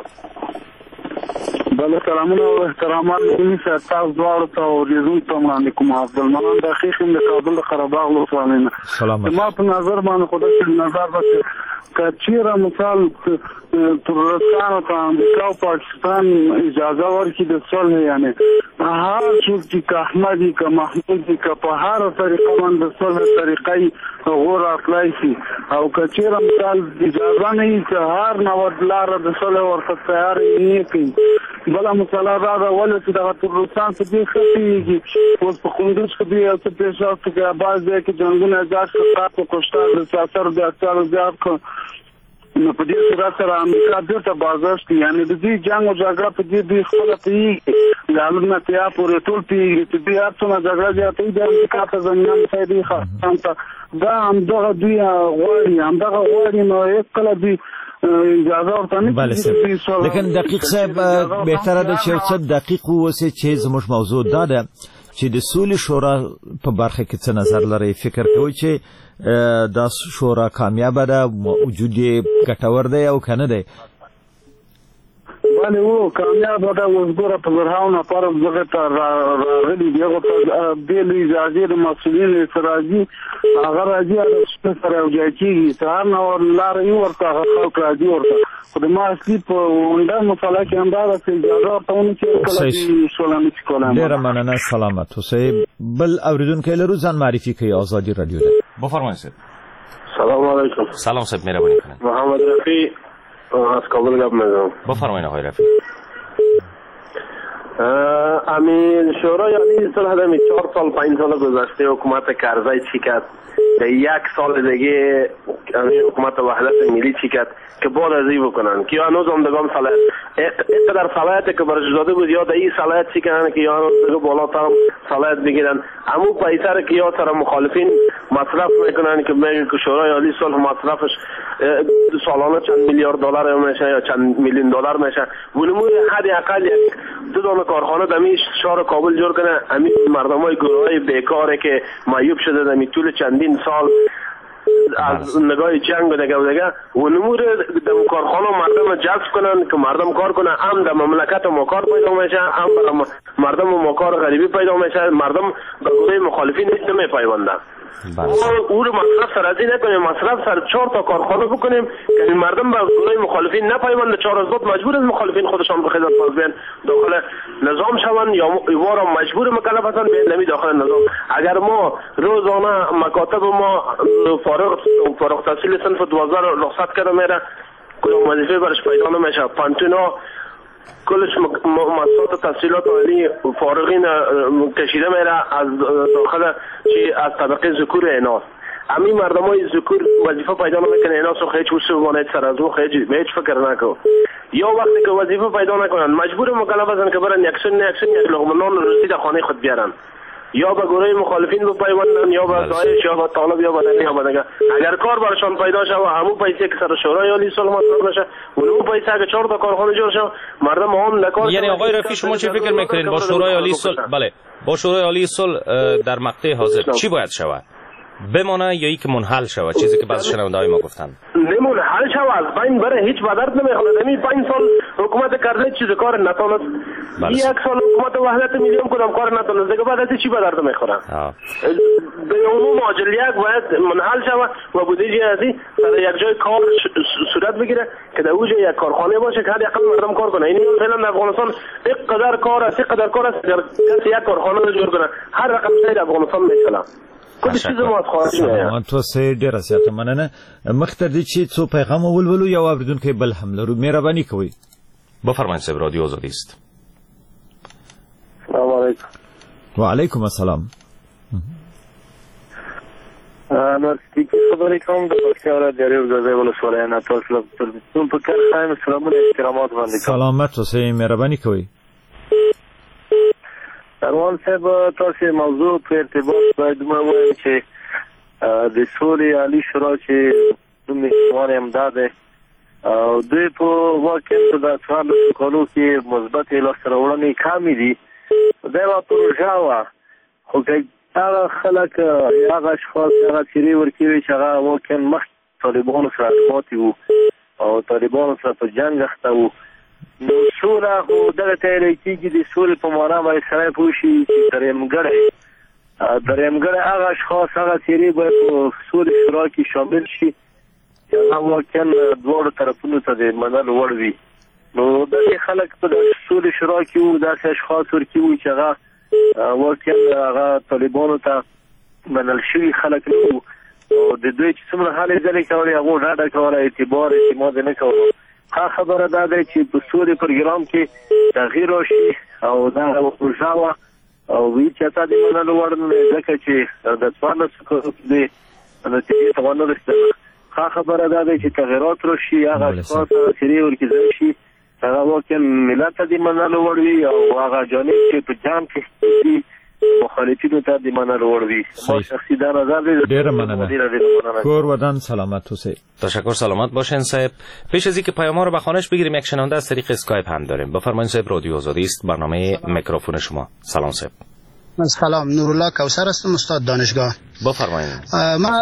J: بله، سلامونه او احترامات دې تاسو دواړو ته اوریدونکو ته وړاندې کوم. عبدالمنان د خیخم د کابل د قرهباغ ولسوالۍ نه. ما په نظر باندې خدای نظر وکړي کچیره مثال ترکستان او امریکا او پاکستان اجازه ورکړي د صلح، یعنی هر څوک چې احمدي که محمودي که په هر طریقه باندې د صلح طریقې غوړ اخلای شي، او کچیره مثال اجازه نه وي چې هر نوع لاره د صلح ورته تیار نه کوي. بله مسله دا ده ولې چې دغه ترکستان څه دې ښه کېږي، اوس په کندوز کې دې یو څه پېښ شوي چې بعض ځای کې جنګونه زیات شو، په کشتار د سیاست د اکثرو زیات کړ. نو په دې صورت سره امریکا بیرته بازار شي، یعنی د دې جنګ او جګړه په دې دوی خپله پوهېږي، د عالمونه تیا پورې ټول پوهېږي چې دوی هر څومره جګړه زیاتوي د امریکا په زمینه مساعدې خاصان ته دا همدغه دوی غواړي نو هېڅکله دوی اجازه ورته نه کوي.
A: لیکن دقیق صاحب بهتره ده چې یو څه دقیق واوسئ چې زموږ موضوع دا ده چې د سولې شورا په برخه کې څه نظر لرئ؟ فکر کوئ چې دا شورا کامیابه ده، وجود یې ګټور دی او که نه دی؟
J: بله و کامیابه ده. اوس ګوره په زرهاو نفر دغه ته راغلي دي، هغو ته بې له اجازې د مسؤلینو څخه راځي، هغه راځي هغه سره یو ځای کېږي، چې هر نوع لاره یې ورته هغه خلک راځي ورته. خو د ما اصلي په اونډه مسله کې همدا ده چې اجازه ورته ونه کړي کله چې سوله نه شي کولی.
A: ډېره مننه، سلامت اوسئ. بل اورېدونکی لرو، ځان معرفي کوي. آزادي راډیو ده.
S: بفرمایید.
P: سلام علیکم.
S: سلام صاحب، مهربانی کنید.
P: محمد رفیع از کابل گپ میزنم.
S: بفرمایید آقای رفیع.
P: امین شورای عالی صلح در 4 سال 5 سال گذشته حکومت کرزی چی کرد، در 1 سال دیگه حکومت وحدت ملی چی کرد که بعد از این بکنن که هنوز هم دگام صلاحیت اینقدر صلاحیت که برش داده بود یا در این صلاحیت چی کنن که هنوز دیگه بالاتر صلاحیت بگیرن. همون پیسر که یا سر مخالفین مصرف میکنن که میگن که شورای عالی صلح مصرفش سالانه چند میلیارد دلار میشه یا چند میلیون دلار میشه. ولمون حداقل یک 2 دانه کارخانه دمی شهر کابل جور کنه. همین مردمای گروهای بیکاره که معیوب شده دمی طول چندین سال از نگاه جنگ و دیگه و نمور دم کارخانه مردم جذب کنن که مردم کار کنن، هم در مملکت ما کار پیدا میشه، هم برای مردم ما کار غریبی پیدا میشه. مردم به گروه مخالفین نمی پیوندن. او رو مصرف سر از این نکنیم، مصرف سر 4 تا کارخانه بکنیم که مردم به گروه مخالفین نپیونده. 4 از بعد مجبور از مخالفین خودشان به خدمت بیان داخل نظام شوند یا ایوارا مجبور مکلف هستند به نمی داخل نظام. اگر ما روزانه مکاتب ما فارغ تحصیل صنف 12 رخصت کرده میره، کدام وظیفه برش پیدا نمیشه. پانتونا کلش مؤسسات تحصیلات عالی فارغین کشیده میره از داخل چی از طبقه ذکور اینا. همین مردمای ذکور وظیفه پیدا نمیکنه، اینا سو خیلی چوسه بماند سر از او خیلی هیچ فکر نکو. یا وقتی که وظیفه پیدا نکنن مجبور مکلف هستن که برن یک لقمه نان روزی در خانه خود بیارن.
T: یا به گروه مخالفین بپیوندن یا به داعش یا به طالب یا به دنی یا به دنگه. اگر کار برشان پیدا شد و همون پیسه که سر شورای عالی صلح مصرف نشه اون پیسه اگه 4 تا کارخانه جور شد مردم هم نکار.
S: یعنی آقای رفیع شما چه فکر میکنین با شورای عالی صلح بله با شورای عالی صلح در مقطع حاضر چی باید شود؟ بمانه یا اینکه منحل شود؟ چیزی که بعضی شنونده‌های ما گفتن
T: منحل شود بین برای هیچ بدرد نمیخواد. همین 5 سال حکومت کرده چیز کار نتونست. یک سال حکومت وحدت ملی کدام کار نتونست دیگه بعد از چی بدرد میخوره؟ به عموم عاجل یک باید منحل شود و بودجه ازی سر یک جای کار صورت بگیره که در اوج یک کارخانه باشه که حداقل مردم کار کنه. این فعلا در افغانستان اینقدر کار است اگر کسی یک کارخانه رو جوړ کنه هر رقم ځای افغانستان میچله.
A: تاسو ډیر زیاته مننه. مخته دي چې څو پیغام ولولو یا اوریدونکو بل هم لرو مهرباني کوئ.
S: بفرمایید صاحب رادیو آزادی است.
T: سلام علیکم.
A: و علیکم السلام.
T: انا سپیکی خبرې کوم د پښتو رادیو غزه ولسوالۍ نه تاسو ټول په کار خایم سلامونه احترامات باندې کوم.
A: سلامت اوسئ مهرباني کوئ.
T: روان صاحب تاسو موضوع په ارتباط باید ما وایم چې د سولې عالی شورا چې دوی څومره امداد او دوی په واقع د څوارلس کالو کې مثبت لاسته راوړنې کمې دي. دا یوه پروژه وه خو که هغه خلک هغه اشخاص هغه څیرې ورکوي چې هغه واقعا مخکې طالبانو سره پاتې وو او طالبانو سره په جنګ اخته وو نو سوله خو دغه تیاری کېږي د سولې په معنا باید سړی پوه شي چې درېیمګړی هغه اشخاص هغه څیرې باید په سولې شورا کې شامل شي چې هغه واقعا دواړو طرفونو ته د منلو وړ وي. نو دغې خلک په سولې شورا کې وو داسې اشخاص ورکې وو چې هغه واقعا هغه طالبانو ته منل شوي خلک نه وو او د دوی چې څومره هلې ځلې کولې هغو ډاډه کوله اعتبار اعتماد نه کولو. ښه خبره دا ده چې په سولې پروګرام کې تغییر راشي او دا پروژه وه او هېڅ چاته د منلو وړ نه دی ځکه چې د 14 کالو کې د نتیجې ته ونه رسېدله. ښه خبره دا ده چې تغییرات راشي هغه اشخاص هغه څیرې ورکېدلی شي هغه واقعا ملت ته د منلو وړ وي او هغه جانب چې په جنګ کې دي مخالفینو ته د منلو وړ وي. ما شخصي دا نظر دی.
A: ډېره مننه. کور ودان سلامت اوسئ.
S: تشکر سلامت باشین صاحب. پیش از اینکه پیام رو به خانش بگیریم یک شنونده از طریق اسکایپ هم داریم. بفرمایید صاحب رادیو آزادی است برنامه میکروفون شما. سلام صاحب.
U: سلام نورالله کوثر هستم استاد دانشگاه.
S: بفرمایید.
U: ما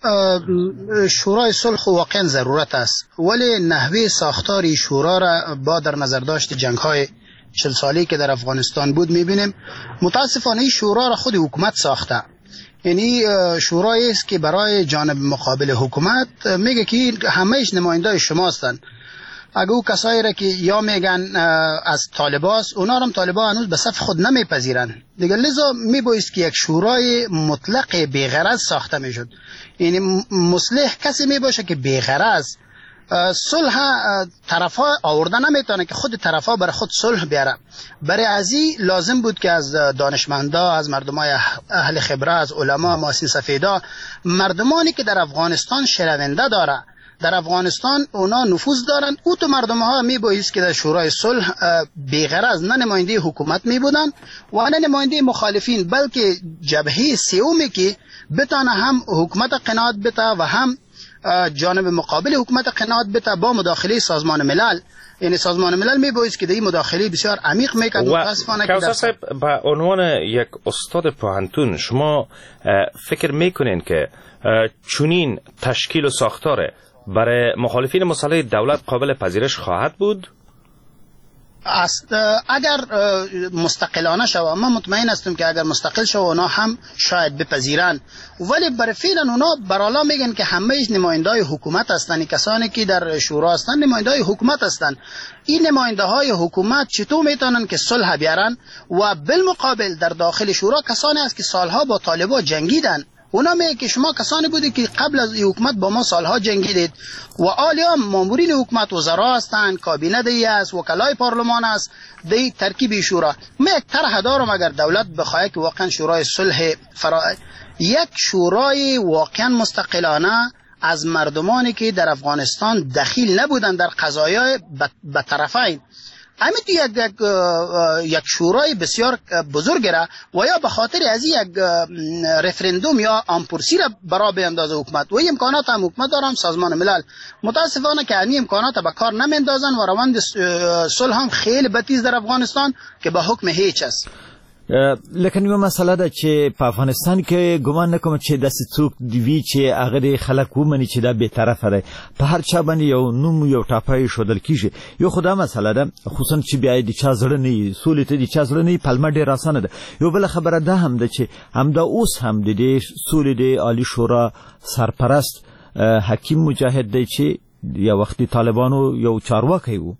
U: شورای صلح واقعا ضرورت است ولی نحوه ساختار شورا را با در نظر داشت جنگ‌های 40 سالی که در افغانستان بود می‌بینیم متاسفانه این شورا را خود حکومت ساخته. یعنی شورایی است که برای جانب مقابل حکومت میگه که همه‌اش نمایندای شما هستند. اگه او کسایی را که یا میگن از طالباست اونا هم طالبا هنوز به صف خود نمیپذیرن دیگه، لذا میبایست که یک شورای مطلق بی‌غرض ساخته میشد. یعنی مصلح کسی میباشه که بی‌غرض صلح طرفا آورده نمیتونه که خود طرفا برای خود صلح بیاره. برای ازی لازم بود که از دانشمندا، از مردمای اهل خبره، از علما، محسن سفیدا، مردمانی که در افغانستان شنونده داره، در افغانستان اونا نفوذ دارن، او تو مردم ها میبایست که در شورای صلح بی‌غرض نه نماینده حکومت میبودن و نه نماینده مخالفین، بلکه جبهه سومی که بتانه هم حکومت قناعت بده و هم جانب مقابل حکومت قناعت بده با مداخله سازمان ملل. یعنی سازمان ملل میبایست که در این مداخله بسیار عمیق میکرد.
S: متاسفانه کوثر صاحب به عنوان یک استاد پوهنتون شما فکر میکنین که چنین تشکیل و ساختار برای مخالفین مسلح دولت قابل پذیرش خواهد بود؟
U: اگر مستقلانه شود، من مطمئن هستم که اگر مستقل شود اونا هم شاید بپذیرن، ولی برای فعلا اونا برالا میگن که همه نمایندای حکومت هستن. کسانی که در شورا هستن نمایندای حکومت هستن. این نماینده های حکومت چطور میتونن که صلح بیارن؟ و بالمقابل در داخل شورا کسانی هست که سالها با طالبان جنگیدن. اونا میگه که شما کسانی بودید که قبل از حکومت با ما سالها جنگیدید و حالا مامورین حکومت وزرا هستند، کابینه دی است، وکلای پارلمان است، دی ترکیب شورا. من یک طرح دارم اگر دولت بخواد که واقعا شورای صلح یک شورای واقعا مستقلانه از مردمانی که در افغانستان دخیل نبودند در قضایای به طرفین، امیت یک شورای بسیار بزرگ را و یا به خاطر از یک رفرندوم یا آمپرسی را برا بیندازه حکومت و امکانات هم حکومت دارم سازمان ملل متاسفانه که این امکانات به کار نمیندازن و روند صلح هم خیلی بتیز در افغانستان که به حکم هیچ است.
A: لکه یو مسله ده چې په افغانستان کې ګمان نکوم چې داسې څوک وي چې هغه د خلک ومني چې دا بې طرفه دی په هر چا باندې یو نوم یو ټاپی ښودل کیږي یو خو دا مسله ده خصوصا چې بیا د چا زړه نه وي سولې ته د چا زړه نه وي پلمه ډېره اسانه ده. یو بله خبره دا هم ده چې همدا اوس هم د دې سولې د عالي شورا سرپرست حکیم مجاهد دی چې یو وخت د طالبانو یو چارواکی و.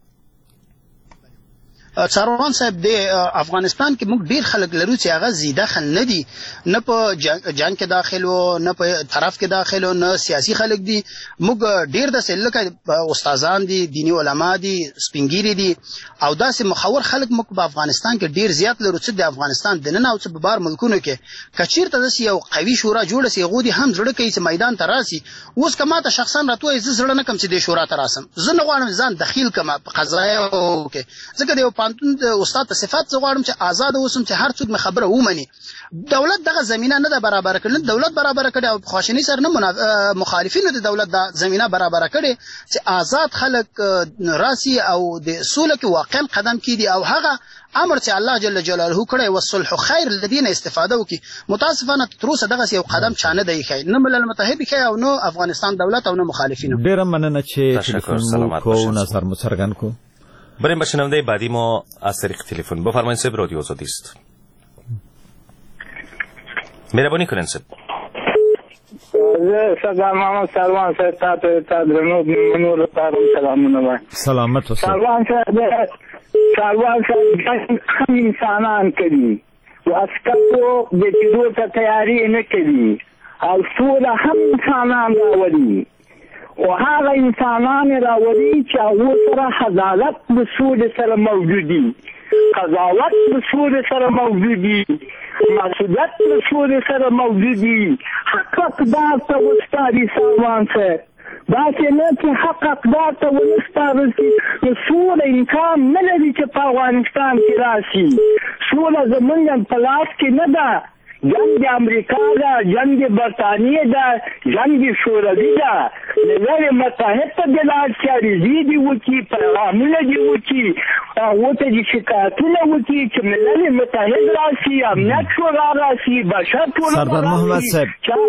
U: چاروان صاحب د افغانستان کې موږ ډیر خلک لرو چې هغه زیاده خل نه دي نه په جنگ کې داخل وو نه په طرف کې داخل وو نه سیاسي خلک دي موږ ډیر د سلکه استادان دي دینی علما دي سپینګيري دي او داسې مخور خلک موږ په افغانستان کې ډیر زیات لرو چې د افغانستان د نن او په بار ملکونو کې کچیرته د یو قوي شورا جوړ سي غودي هم زړه کوي چې میدان ته راسي اوس کما ته شخصا راتوي ز زړه نه کم چې د شورا ته راسم زه نه غواړم ځان دخیل کما په قضایا کې ځکه د پانتون د استاد په صفات غواړم چې آزاد اوسم چې هر څوک خبره ومني. دولت دغه زمينه نه ده برابر کړل دولت برابر کړي او خواشنی سره نه مخالفینو د دولت د زمينه برابر کړي چې آزاد خلک راسي او د سوله کې واقعا قدم کیدي او هغه امر چې الله جل جلاله کړی او صلح خیر الذين استفاده وکي. متاسفانه تر اوسه دغه یو قدم چانه دی خای نه ملل متحد خای او نو افغانستان دولت او نو مخالفینو.
A: ډیر مننه چې تلیفون کو نظر مترجم کو.
S: بریم به شنونده بعدی ما از طریق تلفن. بفرمایید صاحب رادیو آزادی است. مهربانی کنید صاحب.
D: سلام محمد سلمان صاحب تا درنو منور تارم سلامونه وای.
A: سلامت اوسه.
D: سلمان صاحب هم انسانان کړي او اسکو د دې ته تیاری نه کړي او ټول هم انسانان راوړي او هغه انسانان راوړي چې هغه سره عدالت د سود سره موجودي قضاوت د سود سره موجودي مسؤلیت د سود سره موجودي حق اقدار ته وستاري سلمان صاحب دا چې نه چې حق اقدار ته وستاري چې سود امکان نه لري چې په افغانستان کې راشي سود زمونږ په لاس کې نه ده جنگ امریکا دا جنگ برطانیه دا جنگ شوروی دا ملل متحد ته دلال چاري دي وکی پیغامونه دي وکی او ته دي شکایتونه وکی چې ملل متحد راشي امنیت شورا راشي بشر ټول
A: سردار محمد صاحب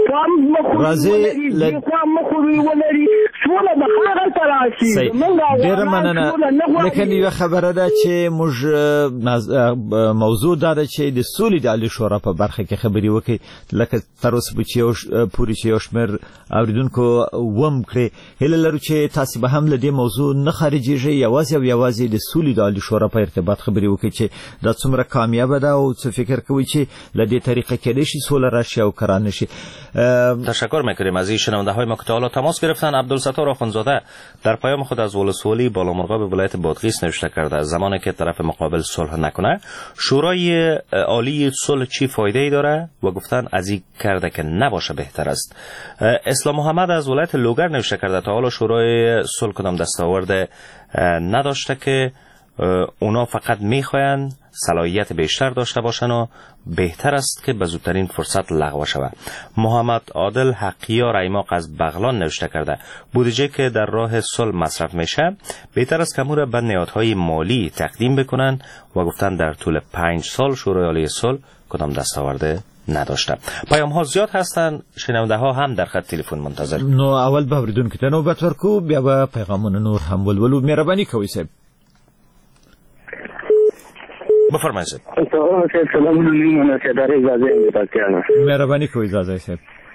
A: راځي
D: کوم مخوري ولري ټول د هغه تراشي
A: ډیر مننه لیکن یو خبره ده چې موږ موضوع دا ده چې د سولې د عالی شورا په برخه کې خبري وکي لکه تر اوسه پورې چې شمیر اوریدونکو وم کړي هله لرو چې تاسو به هم له دې موضوع نه خارجيږي یوازې د سولې د عالی شورا په ارتباط خبري وکي چې دا څومره کامیاب ده او څه فکر کوي چې له دې طریقه کې شي سوله راشي او کرانه شي.
S: تشکر میکنیم از این شنونده های ما که تا حالا تماس گرفتن. عبدالستار آخوندزاده در پیام خود از ولسوالی بالامرغاب ولایت بادغیس نوشته کرده زمانی که طرف مقابل صلح نکنه شورای عالی صلح چی فایده ای داره و گفتن از این کرده که نباشه بهتر است. اسلام محمد از ولایت لوگر نوشته کرده تا حالا شورای صلح کدام دستاورد نداشته که اونا فقط میخواین صلاحیت بیشتر داشته باشن و بهتر است که به زودترین فرصت لغو شود. محمد عادل حقیار ایماق از بغلان نوشته کرده بودجه که در راه صلح مصرف میشه بهتر است که امور به نهادهای مالی تقدیم بکنن و گفتن در طول 5 سال شورای عالی صلح کدام دستاورده نداشته. پیام ها زیاد هستند. شنونده ها هم در خط تلفن منتظر.
A: نو اول به اوریدونکو ته نوبت ورکو بیا به پیغامونه نور هم ولولو. مهرباني کوئ صاحب.
S: بفرمایید صاحب.
D: سلام علیکم صدر اجازه میدید.
A: مهرباني کوئ اجازه صاحب.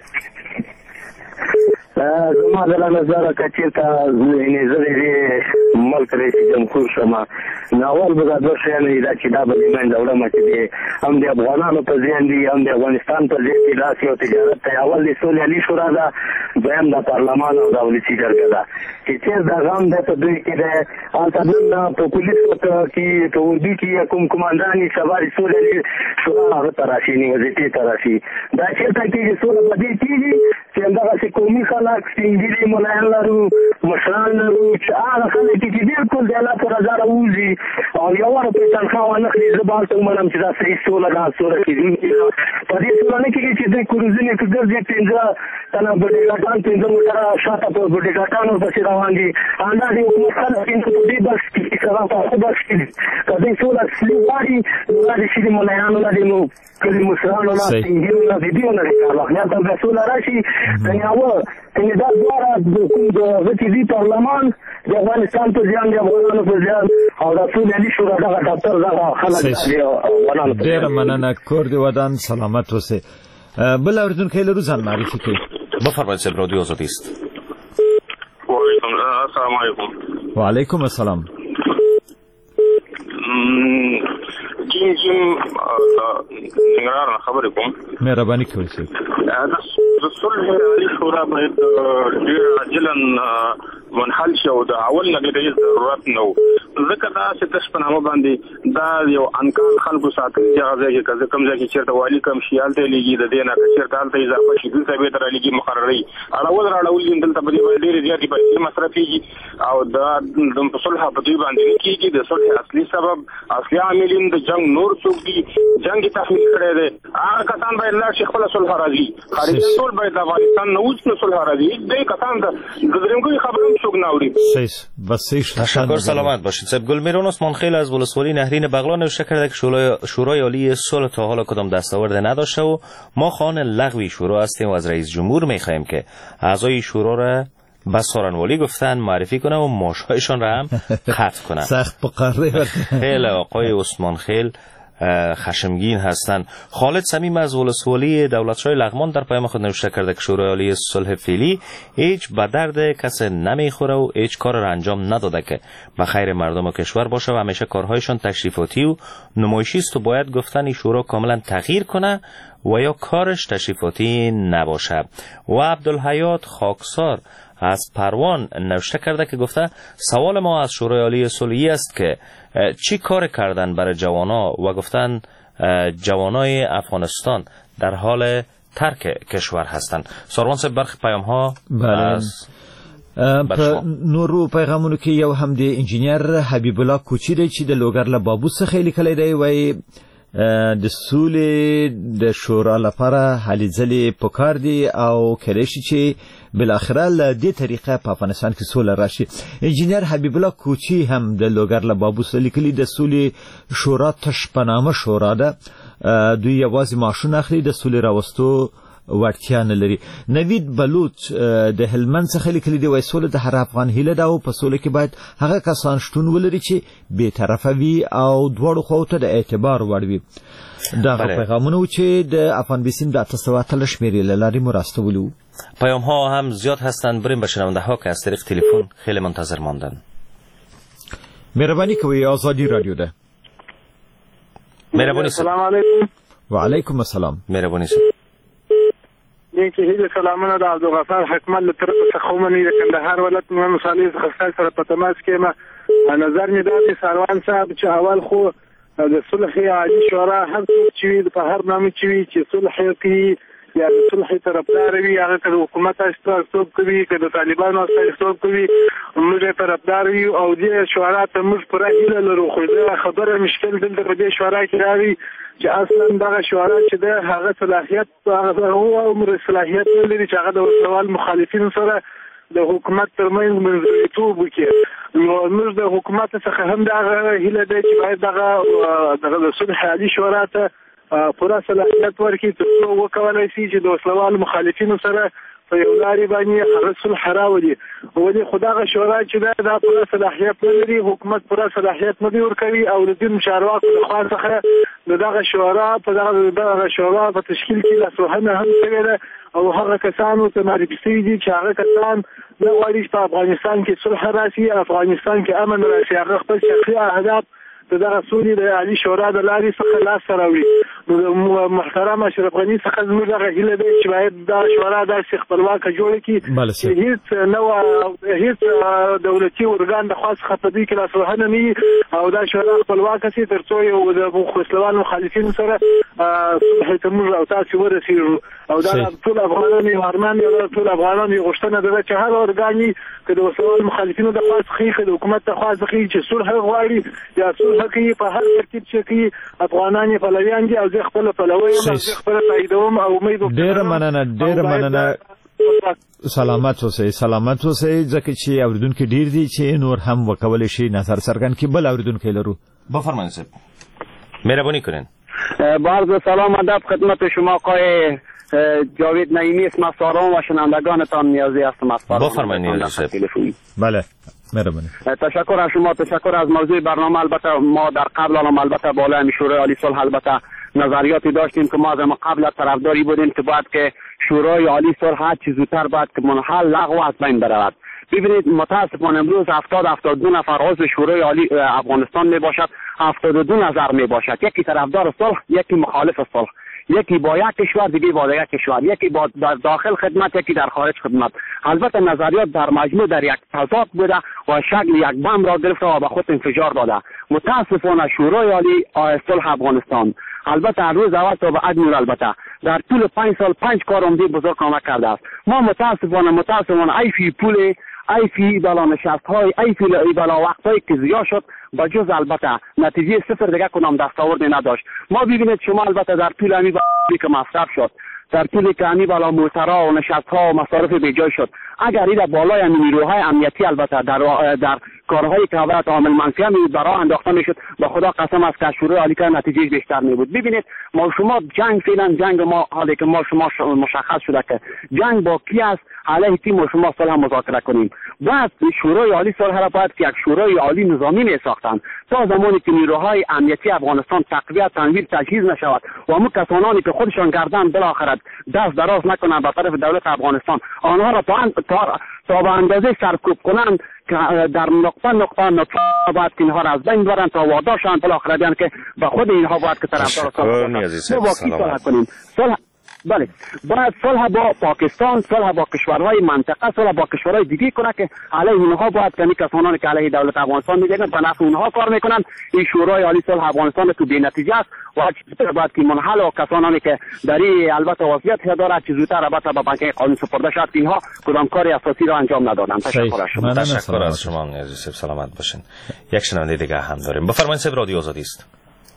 D: زما د نظر کچې ته نظر ملک رئیس جمهور شمه ناول به دا شیانه دا چې دا به من دوړم چې هم د افغانانو په ځین دي هم د افغانستان په ځین کې داسې او تجارت ته اول د سولې علی شورا دا دویم د پارلمان او د ولسی جرګه دا چې دا غام د ته دوی کې د الټا په پولیسو کې ته ودی کې کوم کمانډاني سواري سولې علی شورا هغه تراشي نه وځي تراشي دا چې ته کې سولې په دې کې چې همدغسې قومي خلک سپینږیري ملایان لرو مشران لرو چې هغه خلک چې بلکل د الله په رضا راوځي او یوه روپۍ تنخواه ونه خلي زه به هلته ومنم چې دا صحیح سوله ده سوله کېدونکې ده په دې سوله نه کېږي چې دوی کروزونه که ګرځي 15 تنه بډېګاټان 15 موټره شاته په بډېګاټانو پسې روان دي همداسې حکومت خلک په دې بس کې سبا په هغه بس کې دي که دوی سوله اصلي غواړي نو دا د شري ملایانو نه دي نو کلي مشرانو نه سپینږیرو نه د دې نه دي کار واخلي هلته بیا سوله راشي کنې دا دواړه د هغه چې دي پارلمان د افغانستان په زیان د افغانانو په زیان او د سولې علي شورا دغه دفتر دغه خلک
A: ډېره مننه کور دې ودان سلامت اوسئ بل اورېدونکی لرو ځان معرفي کړئ
S: بفرمایید صاحب رادیو آزادی است.
C: السلام علیکم.
A: وعلیکم السلام.
C: جیم ننګرهار نه خبرې کوم.
A: مهرباني کوئ صاحب.
C: د صلح علي شورا باید ډېر عاجلا منحل شي او د اول نه ډېر ضرورت نه و ځکه دا چې تاسو په نامه باندې دا یو انکار خلکو ساتل چې هغه ځای کې کوم ځای کې چېرته والي کم شي هلته یې لېږي د دې نه که چېرته هلته اضافه شي دلته بیا ته رالېږي مقررۍ اړول راړول دي دلته په دې باندې ډېرې زیاتې پیسې مصرفېږي او دا د صلح په دوی باندې نه کېږي د صلح اصلي سبب اصلي عاملین د جنګ نور څوک دي جنګ یې تحمیل کړی دی هغه کسان باید لاړ شي خپله صلح راځي خارجیان ټول باید د افغانستان نه وځي نو صلح راځي دې کسان د درېمګوی خبره هم څوک نه اوري.
S: تشکر سلامت باشید. صاحب گلمیران عثمان خیل از ولسوالی نهرین بغلان نوشته کرده که شورای عالی صلح تا حالا کدام دستاورد نداشته و ما خواهان لغو شورا هستیم و از رئیس جمهور میخواهیم که اعضای شورا را به سارنوالی گفتن معرفی کنه و معاشهایشان را هم قطع کنه.
A: سخت بقره.
S: خیلی آقای عثمان خیل خشمگین هستند. خالد صمیم از ولسوالی دولتشاه لغمان در پیام خود نوشته کرده که شورای عالی صلح فعلی هیچ به درد کسی نمیخوره و هیچ کار را انجام نداده که به خیر مردم و کشور باشه و همیشه کارهایشان تشریفاتی و نمایشی است و باید گفتن شورا کاملا تغییر کنه و یا کارش تشریفاتی نباشه. و عبدالحیات خاکسار از پروان نوشته کرده که گفته سوال ما از شورای عالی صلحی است که چی کار کردن برای جوانا و گفتن جوانای افغانستان در حال ترک کشور هستند. ساروان صاحب برخی پیام ها
A: په نورو پیغامونو کې یو هم د انجینیر حبیب الله کوچی دی چې د لوګر له بابو څخه لیکلی دی وایي د سولې د شورا لپاره هلې ځلې پکار دي او کېدای شي چې بالاخره له دې طریقه په افغانستان کې سوله راشي. انجینیر حبیب الله کوچی هم د لوګر له بابو څخه لیکلي د سولې شورا تش په نامه شورا ده دوی یوازې معاشونه اخلي د سولې راوستو وړتیا نه لري. نوید بلوچ د هلمند څخه لیکلي دی وایي سوله د هر افغان هیله ده او په سوله کې باید هغه کسان شتون ولري چې بېطرفه وي او دواړو خواو ته د اعتبار وړ وي. دغه پیغامونه چې د افغان بیسیم د 800 شمېرې له لارې مو راستولي وو.
S: پیام ها هم زیاد هستند. بریم به شنونده ها که از طریق تلفن خیلی منتظر ماندن.
A: مهربانی کوئ آزادی رادیو ده.
S: مهربانی.
O: السلام علیکم.
A: و علیکم السلام.
S: مهربانی.
O: دې کې هیله سلامونه د عبدالغفار حکمت له طرفه څخه ومني د کندهار ولایت مهم صالح څخه سره په تماس کې ما نظر مې دا چې ساروان صاحب چې اول خو د صلح عالی شورا هر څوک چې په هر نامه چې صلح کوي یا د صلح طرفدار وي هغه که د حکومت استازیتوب کوي که د طالبانو استازیتوب کوي موږ یې طرفدار یو او دې شورا ته موږ پوره هیله لرو خو دا خبره مشکل دلته په دې شورا کې راوي چې اصلا دغه شورا چې ده هغه صلاحیت هغه عمر صلاحیت نه لري چې هغه د وسوال مخالفینو سره د حکومت ترمنځ منځګړیتوب وکړي. نو موږ د حکومت څخه هم دغه هیله ده چې باید دغه د صلح عالی شورا ته پوره صلاحیت ورکړي تر څو وکولی شي چې د وسلوال مخالفینو سره په یو لارې باندې هغه صلح راولي. ولې خو دغه شورا چې ده دا پوره صلاحیت نه لري حکومت پوره صلاحیت نه دی ورکوي او د دین چارواکو د خوا څخه د دغه شورا په تشکیل کې لاسوهنه هم شوې ده او هغه کسانو ته معرفي شوي دي چې هغه کسان نه غواړي چې په افغانستان کې صلح راشي افغانستان کې امن راشي هغه خپل شخصي اهداف دغه سولې د عالی شورا د لارې څخه لاس راوړي. نو محترم اشرف غني څخه زموږ دغه هیله ده چې باید دا شورا داسې خپلواکه جوړه کړي چې هیڅ دولتي ارګان د خوا څخه په دې کې لاسوهنه نه وي او دا شورا خپلواکه شي تر څو یو د وسلوال مخالفینو سره صلح ته موږ او تاسې ورسېږو.
J: او دا ټول افغانان یو ارمان دی، ټول افغانان یو غوښتنه ده چې هر اورګاني که د وسوال مخالفینو د خوا څخه د حکومت د خوا څخه چې صلح غواړي یا صلح کوي په هر ترتیب چې کوي افغانان یې پلویان دي او زه خپل پلوی یم او زه خپل تاییدوم او امید
A: ډېره مننه سلامت اوسئ ځکه چې اوریدونکو ډیر دي چې نور هم وکولای شي نظر څرګند کړي. بل اوریدونکو لرو
S: بفرمایید صاحب مهربانی کنین.
E: با سلام ادب خدمت شما آقای جاوید نعیمی اسم ساران و شنوندگانتان نیازی هستم از
S: بفرمایید نیازی صاحب.
A: بله مهربانی.
E: تشکر از شما، تشکر از موضوع برنامه. البته ما در قبل البته بالای شورای عالی صلح البته نظریاتی داشتیم که ما از قبل طرفداری بودیم که باید که شورای عالی صلح هر چه زودتر باید که منحل لغو از بین برود. ببینید متاسفانه امروز 72 نفر عضو شورای عالی افغانستان می باشد، 72 نظر می باشد، یکی طرفدار صلح، یکی مخالف صلح، یکی با یک کشور دیگه با یک کشور، یکی با در داخل خدمت، یکی در خارج خدمت. البته نظریات در مجموع در یک تضاد بوده و شکل یک بم را گرفته و به خود انفجار داده. متاسفانه شورای عالی صلح افغانستان البته از روز اول تا به ادمیر البته در طول 5 سال 5 کار عمده بزرگ کمک کرده است. ما متاسفانه ایفی پول ایفی بالا نشست های ایفی بالا وقت هایی که زیاد شد با جز البته نتیجه صفر دیگه کنم دستاوردی نداشت. ما ببینید شما البته در طول امی که مصرف شد، در طول که امی بالا موترها و نشست ها و مصارف بیجای شد، اگر این بالای امی نیروهای امنیتی البته در کارهایی که باید عامل منفی می برای انداخته میشد، به خدا قسم است که شورای عالی که نتیجه بیشتر می بود. ببینید ما شما جنگ فعلا جنگ ما حالی که ما شما مشخص شده که جنگ با کی است، علیه تیم و شما صلح مذاکره کنیم. بعد شورای عالی صلح را باید که یک شورای عالی نظامی می ساختند تا زمانی که نیروهای امنیتی افغانستان تقویت تنویر تجهیز نشود و همون کسانی که خودشان گردن بالاخره دست دراز نکنند به طرف دولت افغانستان، آنها را تا به اندازه سرکوب کنند که در نقطه باید که اینها را از بین برند تا واداشان بالاخره بیان که به خود اینها باید که طرفدار صلح کنیم. بله باید صلح با پاکستان، صلح با کشورهای منطقه، صلح با کشورهای دیگه کنه که علیه اونها باید که کسانی که علیه دولت افغانستان میگن به نفع اونها کار میکنن. این شورای عالی صلح افغانستان تو بی نتیجه است و چطور باید که منحل و کسانی که در این البته وضعیت داره چه زودتر البته به بانک قانون سپرده شد که اینها کدام کاری اساسی را انجام ندادن.
S: تشکر از شما عزیز صاحب، سلامت باشین. یک شنونده دیگه هم داریم. بفرمایید صاحب، رادیو آزادی است.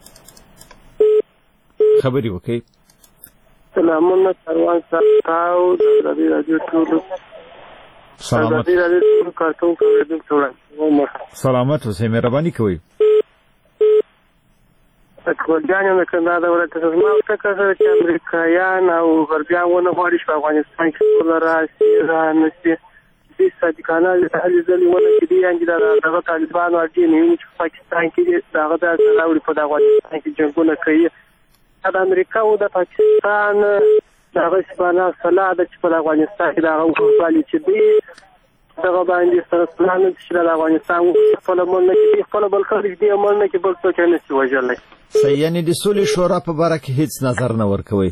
A: خبری وکي
V: سلامونه کاروان تاو د رادیو ټولو
A: سلامت
V: د رادیو کارتون کوي ټول
A: سلامت اوسئ، مهرباني کوئ.
V: اکبر جان نه کنده دا ورته زما فکر سره چې امریکایان او غربیان ونه غواړي په افغانستان کې ټول راځي نشي د صادقانه هلي ځلې ونه کې دي انګي دا طالبان او دي نه چې پاکستان کې دغه د راوړي په افغانستان کې جنگونه کوي. د امریکا او د پاکستان دغه سپانه صلاح د په افغانستان کې دغه وکړي چې دی دغه باندې سره پلان چې د افغانستان خپل مونږ کې خپل بل خلک دی مونږ کې بل څه نه شي وجلای.
A: یعنی د سولې شورا په اړه کې هیڅ نظر نه ورکوي.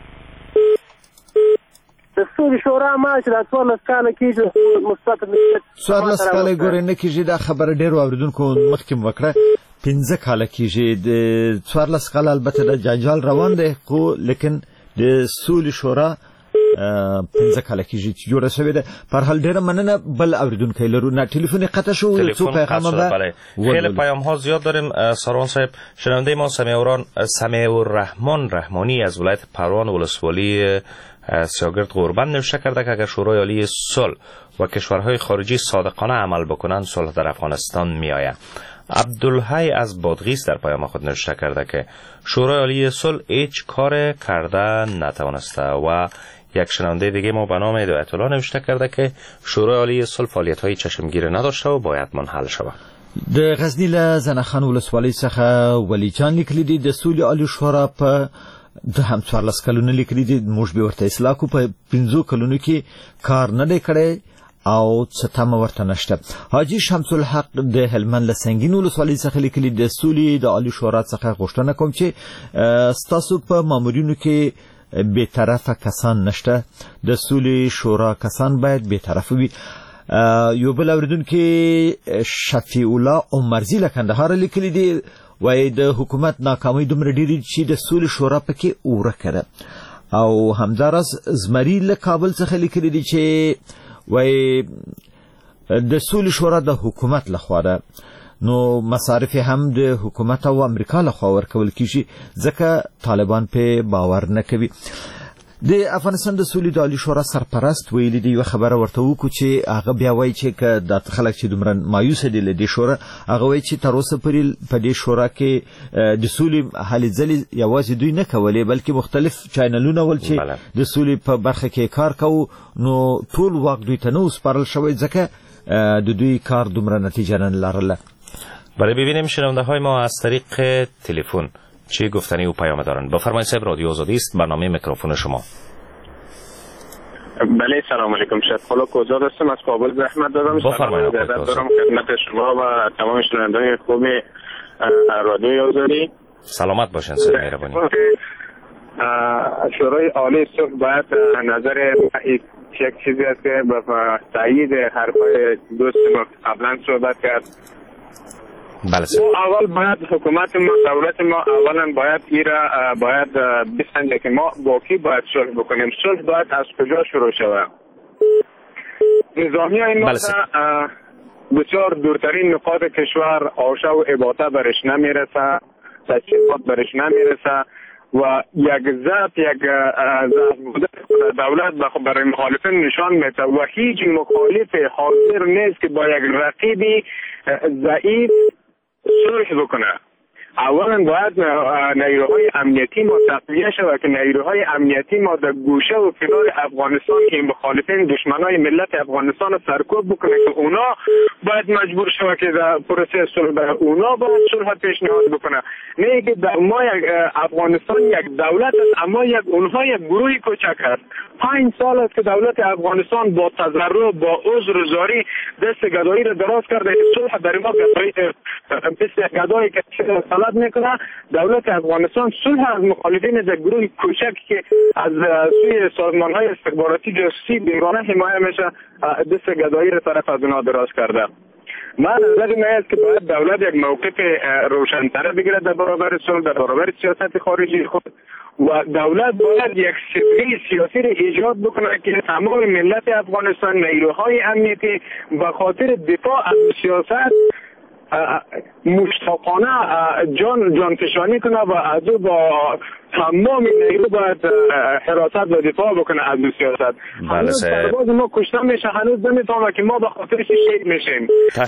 V: د سولې شورا ما چې د 14 کال کې مثبت
A: 14 کال ګورې نه کېږي. دا خبره ډېر اوریدونکو مخکې وکړه 15 کال کېږي. د 14 کال البته د جنجال روان دی خو لیکن د سولې شورا 15 کال کېږي چې جوړه شوې ده. په هر حال ډېره مننه. بل اوریدونکی لرو نه ټلیفون قطع شو، څو پیغام به
S: خیلی پیام ها زیاد داریم. سروان صاحب، شنونده ما سمیع الرحمن رحمانی از ولایت پروان ولسوالی سیاگرد قربان نوشته کرده که اگر شورای عالی صلح و کشورهای خارجی صادقانه عمل بکنند صلح در افغانستان می آید. عبدالحی از بادغیس در پیام خود نوشته کرده که شورای عالی صلح هیچ کار کرده نتوانسته و یک شنونده دیگه ما به نام هدایت الله نوشته کرده که شورای عالی صلح فعالیت‌های چشمگیر نداشته و باید منحل شود.
A: د غزنی له زنخان ولسوالۍ څخه ولی جان لیکلي دي د سولې عالی شورا په د هم 14 کلونو لیکلي دي موږ به ورته اصلاح کو په 15 کلونو کې کار نه دی کړی او څه تمه ورته نشته. حاجی شمس الحق د هلمند له سنگین ولسوالۍ څخه لیکلي د سولې د عالی شورا څخه غوښتنه کوم چې ستاسو په مامورینو کې بے طرفه کسان نشته. د سولې شورا کسان باید بے طرفه وي. یو بل اوریدونکي شفیع الله عمرزی له کندهار لیکلي دي وایي د حکومت ناکامۍ دومره ډېرې چې د سولې شورا پکې ورکه ده. او همدارس زمری له کابل څخه لیکلي دي چې وای د سولې شورا د حکومت لخوا ده، نو مصارف هم د حکومت او امریکا لخوا ورکول کیږي ځکه طالبان په باور نه کوي. د افغانستان د سولې د عالی شورا سرپرست ویلي دی یو خبره ورته وکړو چې هغه بیا وایي چې د خلک چې دومره مایوس دي له دې شورا، هغه وایي چې تر اوسه پورې په دې شورا کې د سولې هلې ځلې یوازې دوی نه کولې بلکې مختلف چینلونه ول چې د سولې په برخه کې کار کوو، نو ټول واک دوی ته نه وسپارل شوی ځکه د دوی کار دومره نتیجه نه لرله.
S: برای ببینیم شنونده های ما از طریق تلفن چه گفتنی و پیام دارن. بفرمایید صاحب، رادیو آزادی است، برنامه میکروفون شما.
C: بله سلام علیکم، شیخ خلا کوزاد هستم، از کابل زحمت دارم.
S: بفرمایید
C: دارم خدمت شما و تمام شنوندگان خوب رادیو آزادی.
S: سلامت باشین سر مهربانی.
C: شورای عالی صلح باید نظر یک چیزی است که به تایید حرفای دوست ما قبلا صحبت کرد.
S: بله
C: اول باید حکومت ما، دولت ما اولا باید باید بسنجه که ما با کی باید صلح بکنیم، صلح باید از کجا شروع شود. نظامی این بسیار دورترین نقاط کشور آشا و اباطه برش نمیرسه، تجهیزات برش نمیرسه و یک ضعف بوده دولت برای مخالفین نشان میده و هیچ مخالف حاضر نیست که با یک رقیبی ضعیف صلح بکنه. اولا باید نیروهای امنیتی ما تقویه شود که نیروهای امنیتی ما در گوشه و کنار افغانستان که مخالفین دشمنای ملت افغانستان رو سرکوب بکنه که اونا باید مجبور شود که در پروسه صلح برای اونا باید صلح پیشنهاد بکنه، نه که ما یک افغانستان یک دولت است اما اونها یک گروه کوچک است. 5 سال است که دولت افغانستان با تضرع با عذر زاری دست گدایی را دراز کرده، صلح برای ما گدایی که طلب میکنه. دولت افغانستان صلح از مخالفین در گروه کوچک که از سوی سازمان‌های استخباراتی جاسوسی بیگانه حمایت میشه دست گدایی را طرف از اونها دراز کرده. من نظر من است که باید دولت یک موقف روشن‌تر بگیرد در برابر صلح، در برابر سیاست خارجی خود و دولت باید یک سیستم سیاسی را ایجاد بکنه که تمام ملت افغانستان نیروهای امنیتی به خاطر دفاع از سیاست مشتاقانه جانفشانی کنه و از او با تمام نیرو باید حراست و دفاع بکنه از سیاست. هنوز سرباز ما کشته میشه، هنوز نمیفهمه که ما به خاطرش شهید میشیم.